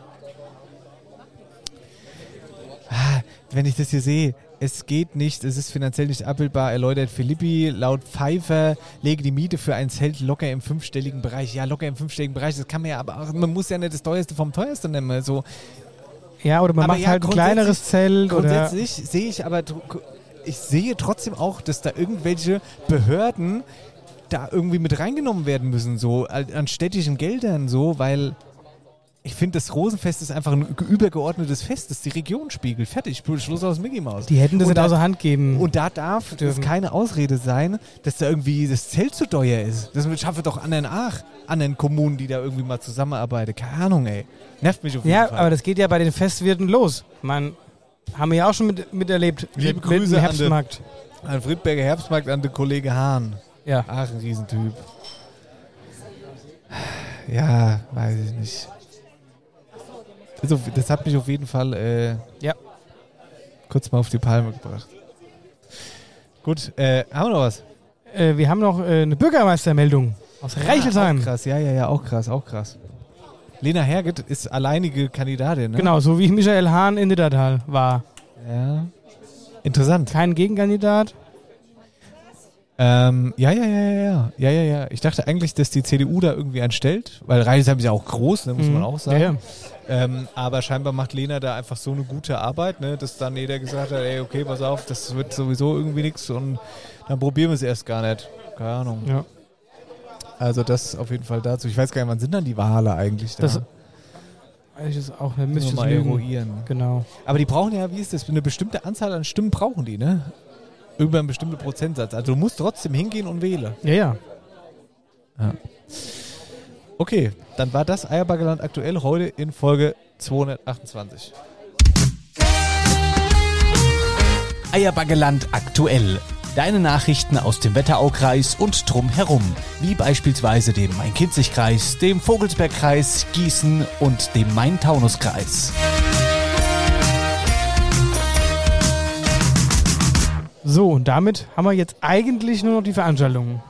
Wenn ich das hier sehe, es geht nicht, es ist finanziell nicht abbildbar, erläutert Philippi. Laut Pfeiffer lege die Miete für ein Zelt locker im 5-stelligen Bereich. Ja, locker im 5-stelligen Bereich, das kann man ja, aber auch, man muss ja nicht das teuerste vom teuersten nehmen. So. Ja, oder man macht halt ein kleineres Zelt. Grundsätzlich sehe ich sehe trotzdem auch, dass da irgendwelche Behörden da irgendwie mit reingenommen werden müssen, so an städtischen Geldern, so, weil Ich finde, das Rosenfest ist einfach ein übergeordnetes Fest, das die Region spiegelt. Fertig, Schluss aus Mickey Mouse. Die hätten das nicht außer Hand geben. Und da darf das keine Ausrede sein, dass da irgendwie das Zelt zu teuer ist. Das schaffe doch anderen Kommunen, die da irgendwie mal zusammenarbeiten. Keine Ahnung, ey. Nervt mich auf jeden Fall. Ja, aber das geht ja bei den Festwirten los. Haben wir ja auch schon miterlebt. Liebe mit Grüße dem Herbstmarkt. an Friedberger Herbstmarkt, an den Kollege Hahn. Ja. Ach, ein Riesentyp. Ja, weiß ich nicht. Also, das hat mich auf jeden Fall kurz mal auf die Palme gebracht. Gut, haben wir noch was? Wir haben noch eine Bürgermeistermeldung aus Reichelsheim. Auch krass, ja, auch krass. Lena Herget ist alleinige Kandidatin, ne? Genau, so wie Michael Hahn in Niddertal war. Ja. Interessant. Kein Gegenkandidat. Ja. Ich dachte eigentlich, dass die CDU da irgendwie anstellt, weil Reichelsheim ist ja auch groß, ne, muss man auch sagen. Ja. Aber scheinbar macht Lena da einfach so eine gute Arbeit, ne, dass dann jeder gesagt hat, ey, okay, pass auf, das wird sowieso irgendwie nichts und dann probieren wir es erst gar nicht. Keine Ahnung. Ja. Also das auf jeden Fall dazu. Ich weiß gar nicht, wann sind dann die Wahlen eigentlich da? Das ist auch eine müssen wir mal eruieren. Genau. Aber die brauchen ja, wie ist das, eine bestimmte Anzahl an Stimmen brauchen die, ne? Über einen bestimmten Prozentsatz. Also du musst trotzdem hingehen und wählen. Ja. Okay, dann war das Eierbaggerland aktuell heute in Folge 228. Eierbaggerland aktuell. Deine Nachrichten aus dem Wetteraukreis und drumherum, wie beispielsweise dem Main-Kinzig-Kreis, dem Vogelsbergkreis, Gießen und dem Main-Taunus-Kreis. So, und damit haben wir jetzt eigentlich nur noch die Veranstaltungen.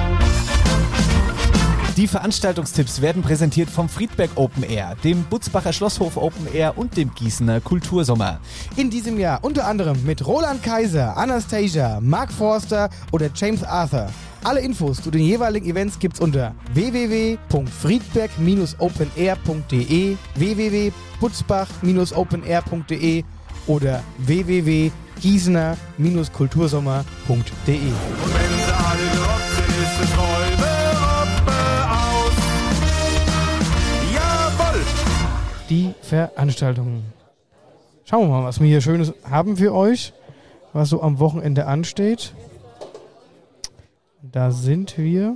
Die Veranstaltungstipps werden präsentiert vom Friedberg Open Air, dem Butzbacher Schlosshof Open Air und dem Gießener Kultursommer. In diesem Jahr unter anderem mit Roland Kaiser, Anastasia, Mark Forster oder James Arthur. Alle Infos zu den jeweiligen Events gibt's unter www.friedberg-openair.de, www.butzbach-openair.de oder www.gießener-kultursommer.de. Und wenn sie alle gerobbt sind, ist es Räume aus. Jawohl! Die Veranstaltungen. Schauen wir mal, was wir hier Schönes haben für euch, was so am Wochenende ansteht. Da sind wir.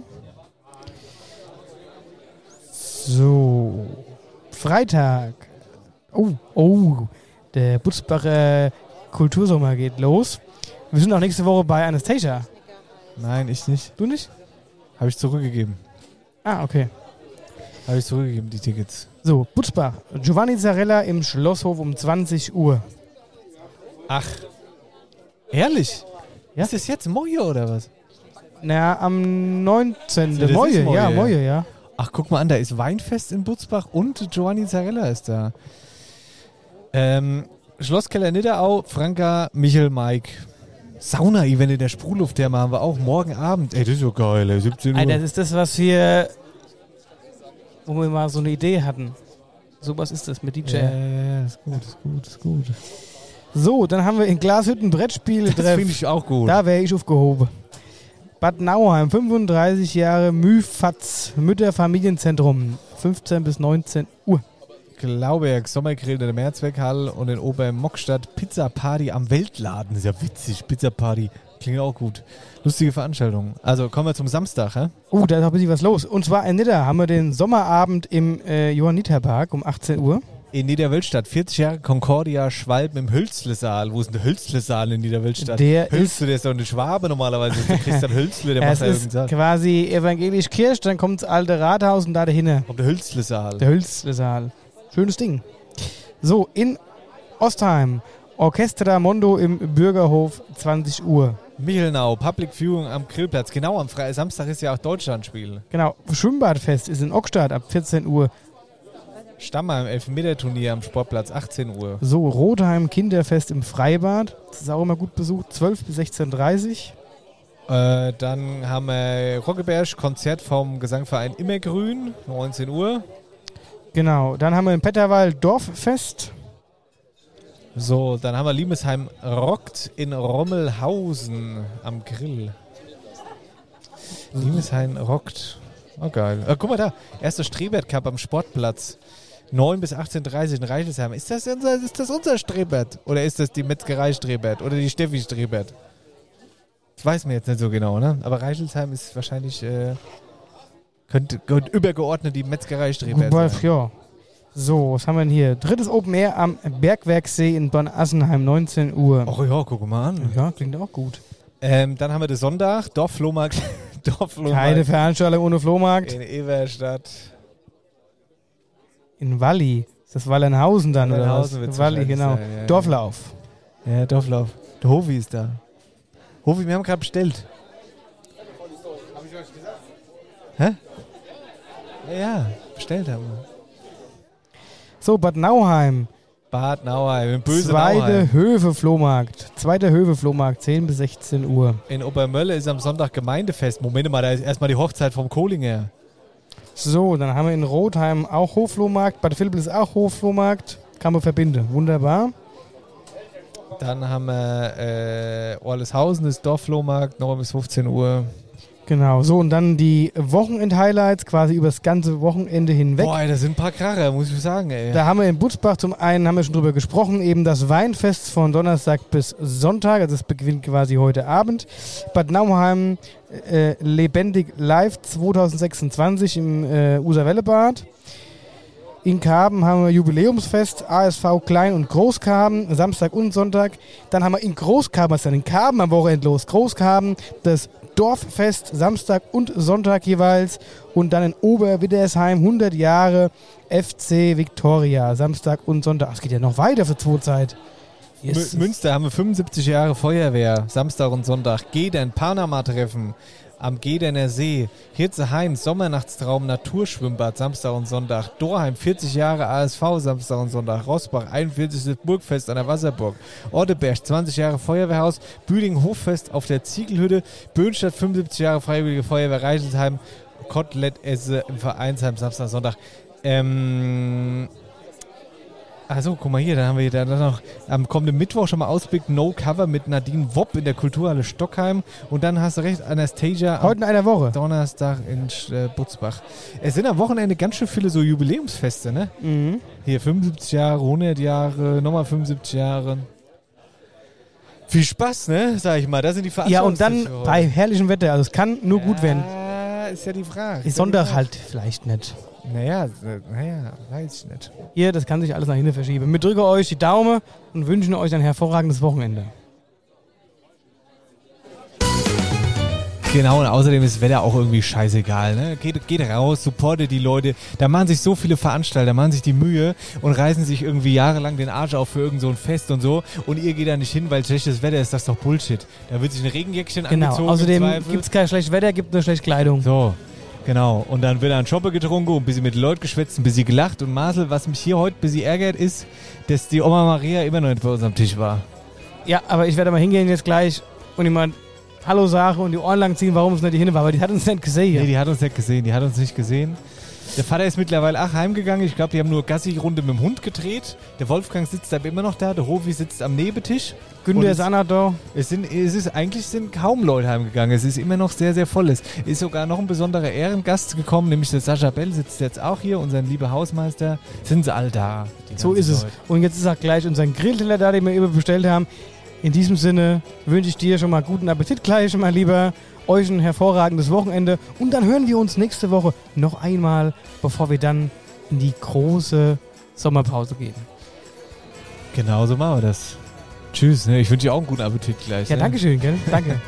So. Freitag. Oh. Der Butzbacher Kultursommer geht los. Wir sind auch nächste Woche bei Anastasia. Nein, ich nicht. Du nicht? Habe ich zurückgegeben. Ah, okay. Habe ich zurückgegeben, die Tickets. So, Butzbach. Giovanni Zarella im Schlosshof um 20 Uhr. Ach. Ehrlich? Ja? Ist das jetzt Moje oder was? Na, am 19. Also Moje, ja. Ach, guck mal an, da ist Weinfest in Butzbach und Giovanni Zarella ist da. Schlosskeller Nidderau, Franka, Michel, Mike. Sauna-Event in der Sprühlufttherme haben wir auch morgen Abend. Ey, das ist so geil, ey, 17 Uhr. Alter, das ist das, wo wir mal so eine Idee hatten. Sowas ist das mit DJ. Ja, ist gut. So, dann haben wir in Glashütten Brettspiele. Das finde ich auch gut. Da wäre ich aufgehoben. Bad Nauheim, 35 Jahre Müfatz, Mütterfamilienzentrum, 15 bis 19 Uhr. Glauberg, Sommergrill in der Mehrzweckhalle und in Obermockstadt Pizza Party am Weltladen. Das ist ja witzig, Pizza Party. Klingt auch gut. Lustige Veranstaltung. Also kommen wir zum Samstag, hä? Da ist ein bisschen was los. Und zwar in Nidda haben wir den Sommerabend im Johanniterpark um 18 Uhr. In Niederwölstadt, 40 Jahre Concordia Schwalben im Hölzle-Saal. Wo ist denn der Hölzle-Saal in Niederwölstadt? Der ist doch eine Schwabe normalerweise. Der Christian Hölzle, der macht da irgendeinen Saal. Quasi evangelisch Kirch, dann kommt das alte Rathaus und da dahinter. Auf der Hölzle-Saal. Der Hölzle-Saal. Schönes Ding. So, in Ostheim, Orchestra Mondo im Bürgerhof, 20 Uhr. Michelnau, Public Viewing am Grillplatz. Genau, am Samstag ist ja auch Deutschlandspiel. Genau, Schwimmbadfest ist in Ockstadt ab 14 Uhr. Stammheim, Elfmeterturnier am Sportplatz, 18 Uhr. So, Rotheim Kinderfest im Freibad. Das ist auch immer gut besucht, 12 bis 16.30 Uhr. Dann haben wir Roggeberg, Konzert vom Gesangverein Immergrün, 19 Uhr. Genau, dann haben wir in Petterwald Dorffest. So, dann haben wir Limesheim rockt in Rommelhausen am Grill. Limesheim rockt. Oh, geil. Guck mal da, erster Strebert Cup am Sportplatz. 9 bis 18:30 in Reichelsheim. Ist das unser Strebert? Oder ist das die Metzgerei Strebert? Oder die Steffi Strebert? Das weiß man jetzt nicht so genau, ne? Aber Reichelsheim ist wahrscheinlich, könnte übergeordnet die Metzgerei Strebert sein. Ja. So, was haben wir denn hier? 3. Open Air am Bergwerksee in Bonn-Assenheim, 19 Uhr. Ach ja, guck mal an. Ja, klingt auch gut. Dann haben wir den Sonntag, Dorfflohmarkt. Keine Veranstaltung ohne Flohmarkt. In Everstadt. In Walli. Ist das Wallernhausen dann, Wallernhausen oder wird's was? Walli, genau. sein, ja. Dorflauf. Ja, Dorflauf. Der Hovi ist da. Hovi, wir haben gerade bestellt. Hab ich euch gesagt? Hä? Ja, bestellt haben wir. So, Bad Nauheim. Bad Nauheim, im bösen Nauheim. Zweiter Höfe-Flohmarkt, 10 bis 16 Uhr. In Obermölle ist am Sonntag Gemeindefest. Moment mal, da ist erstmal die Hochzeit vom Kohlinger. So, dann haben wir in Rotheim auch Hofflohmarkt. Bad Vilbel ist auch Hofflohmarkt. Kann man verbinden. Wunderbar. Dann haben wir Orleshausen, ist Dorfflohmarkt, 9 bis 15 Uhr. Genau, so und dann die Wochenend-Highlights quasi über das ganze Wochenende hinweg. Boah, das sind ein paar Kracher, muss ich sagen, ey. Da haben wir in Butzbach zum einen, haben wir schon drüber gesprochen, eben das Weinfest von Donnerstag bis Sonntag, also es beginnt quasi heute Abend. Bad Nauheim Lebendig Live 2026 im Userwellebad. In Karben haben wir Jubiläumsfest, ASV Klein- und Großkarben, Samstag und Sonntag. Dann haben wir in Großkarben, was ist dann in Karben am Wochenende los? Großkarben, das Dorffest, Samstag und Sonntag jeweils. Und dann in Oberwiddersheim, 100 Jahre FC Victoria, Samstag und Sonntag. Es geht ja noch weiter für Zeit. Yes. Münster haben wir 75 Jahre Feuerwehr, Samstag und Sonntag. Gedern, Panama-Treffen am Gederner See. Hirzehain, Sommernachtstraum, Naturschwimmbad, Samstag und Sonntag. Dorheim, 40 Jahre ASV, Samstag und Sonntag. Rossbach, 41. Burgfest an der Wasserburg. Orteberg, 20 Jahre Feuerwehrhaus. Büdingen, Hoffest auf der Ziegelhütte. Böhnstadt, 75 Jahre Freiwillige Feuerwehr. Reichelsheim, Kotelett-Esse im Vereinsheim, Samstag und Sonntag. Achso, guck mal hier, dann haben wir dann noch am kommenden Mittwoch schon mal Ausblick No Cover mit Nadine Wopp in der Kulturhalle Stockheim. Und dann hast du recht, Anastasia heute in einer Woche. Donnerstag in Butzbach. Es sind am Wochenende ganz schön viele so Jubiläumsfeste, ne? Mhm. Hier 75 Jahre, 100 Jahre, nochmal 75 Jahre. Viel Spaß, ne? Sag ich mal, da sind die Ja, und dann Veranstaltungstische bei herrlichem Wetter, also es kann nur gut werden. Ja, ist ja die Frage. Ist Sonntag halt vielleicht nicht. Naja, weiß ich nicht. Hier, das kann sich alles nach hinten verschieben. Wir drücken euch die Daumen und wünschen euch ein hervorragendes Wochenende. Genau, und außerdem ist das Wetter auch irgendwie scheißegal. Ne? Geht raus, supportet die Leute. Da machen sich so viele Veranstalter, machen sich die Mühe und reißen sich irgendwie jahrelang den Arsch auf für irgend so ein Fest und so. Und ihr geht da nicht hin, weil schlechtes Wetter ist. Das ist doch Bullshit. Da wird sich ein Regenjäckchen angezogen. Genau, außerdem gibt es kein schlechtes Wetter, gibt nur schlechte Kleidung. So, genau. Und dann wird ein Schoppe getrunken und ein bisschen mit den Leuten geschwätzt, ein bisschen gelacht. Und Marcel, was mich hier heute ein bisschen ärgert, ist, dass die Oma Maria immer noch nicht bei uns am Tisch war. Ja, aber ich werde mal hingehen jetzt gleich und jemand Hallo sagen und die Ohren lang ziehen, warum es nicht hin war, aber die hat uns nicht gesehen. Nee, die hat uns nicht gesehen. Der Vater ist mittlerweile auch heimgegangen. Ich glaube, die haben nur Gassi-Runde mit dem Hund gedreht. Der Wolfgang sitzt aber immer noch da. Der Hofi sitzt am Nebentisch. Günther ist auch noch da. Eigentlich sind kaum Leute heimgegangen. Es ist immer noch sehr, sehr voll. Es ist sogar noch ein besonderer Ehrengast gekommen, nämlich der Sascha Bell sitzt jetzt auch hier, unser lieber Hausmeister. Sind sie all da? So ist es. Und jetzt ist auch gleich unser Grillteller da, den wir eben bestellt haben. In diesem Sinne wünsche ich dir schon mal guten Appetit gleich, mein Lieber. Euch ein hervorragendes Wochenende. Und dann hören wir uns nächste Woche noch einmal, bevor wir dann in die große Sommerpause gehen. Genau so machen wir das. Tschüss. Ne? Ich wünsche dir auch einen guten Appetit gleich. Ja, danke schön. Gell? Danke.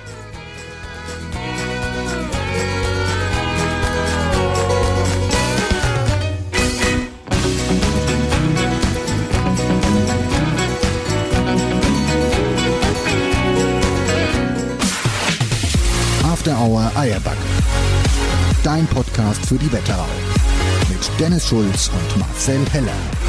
After Hour Eierbacke. Dein Podcast für die Wetterau. Mit Dennis Schulz und Marcel Heller.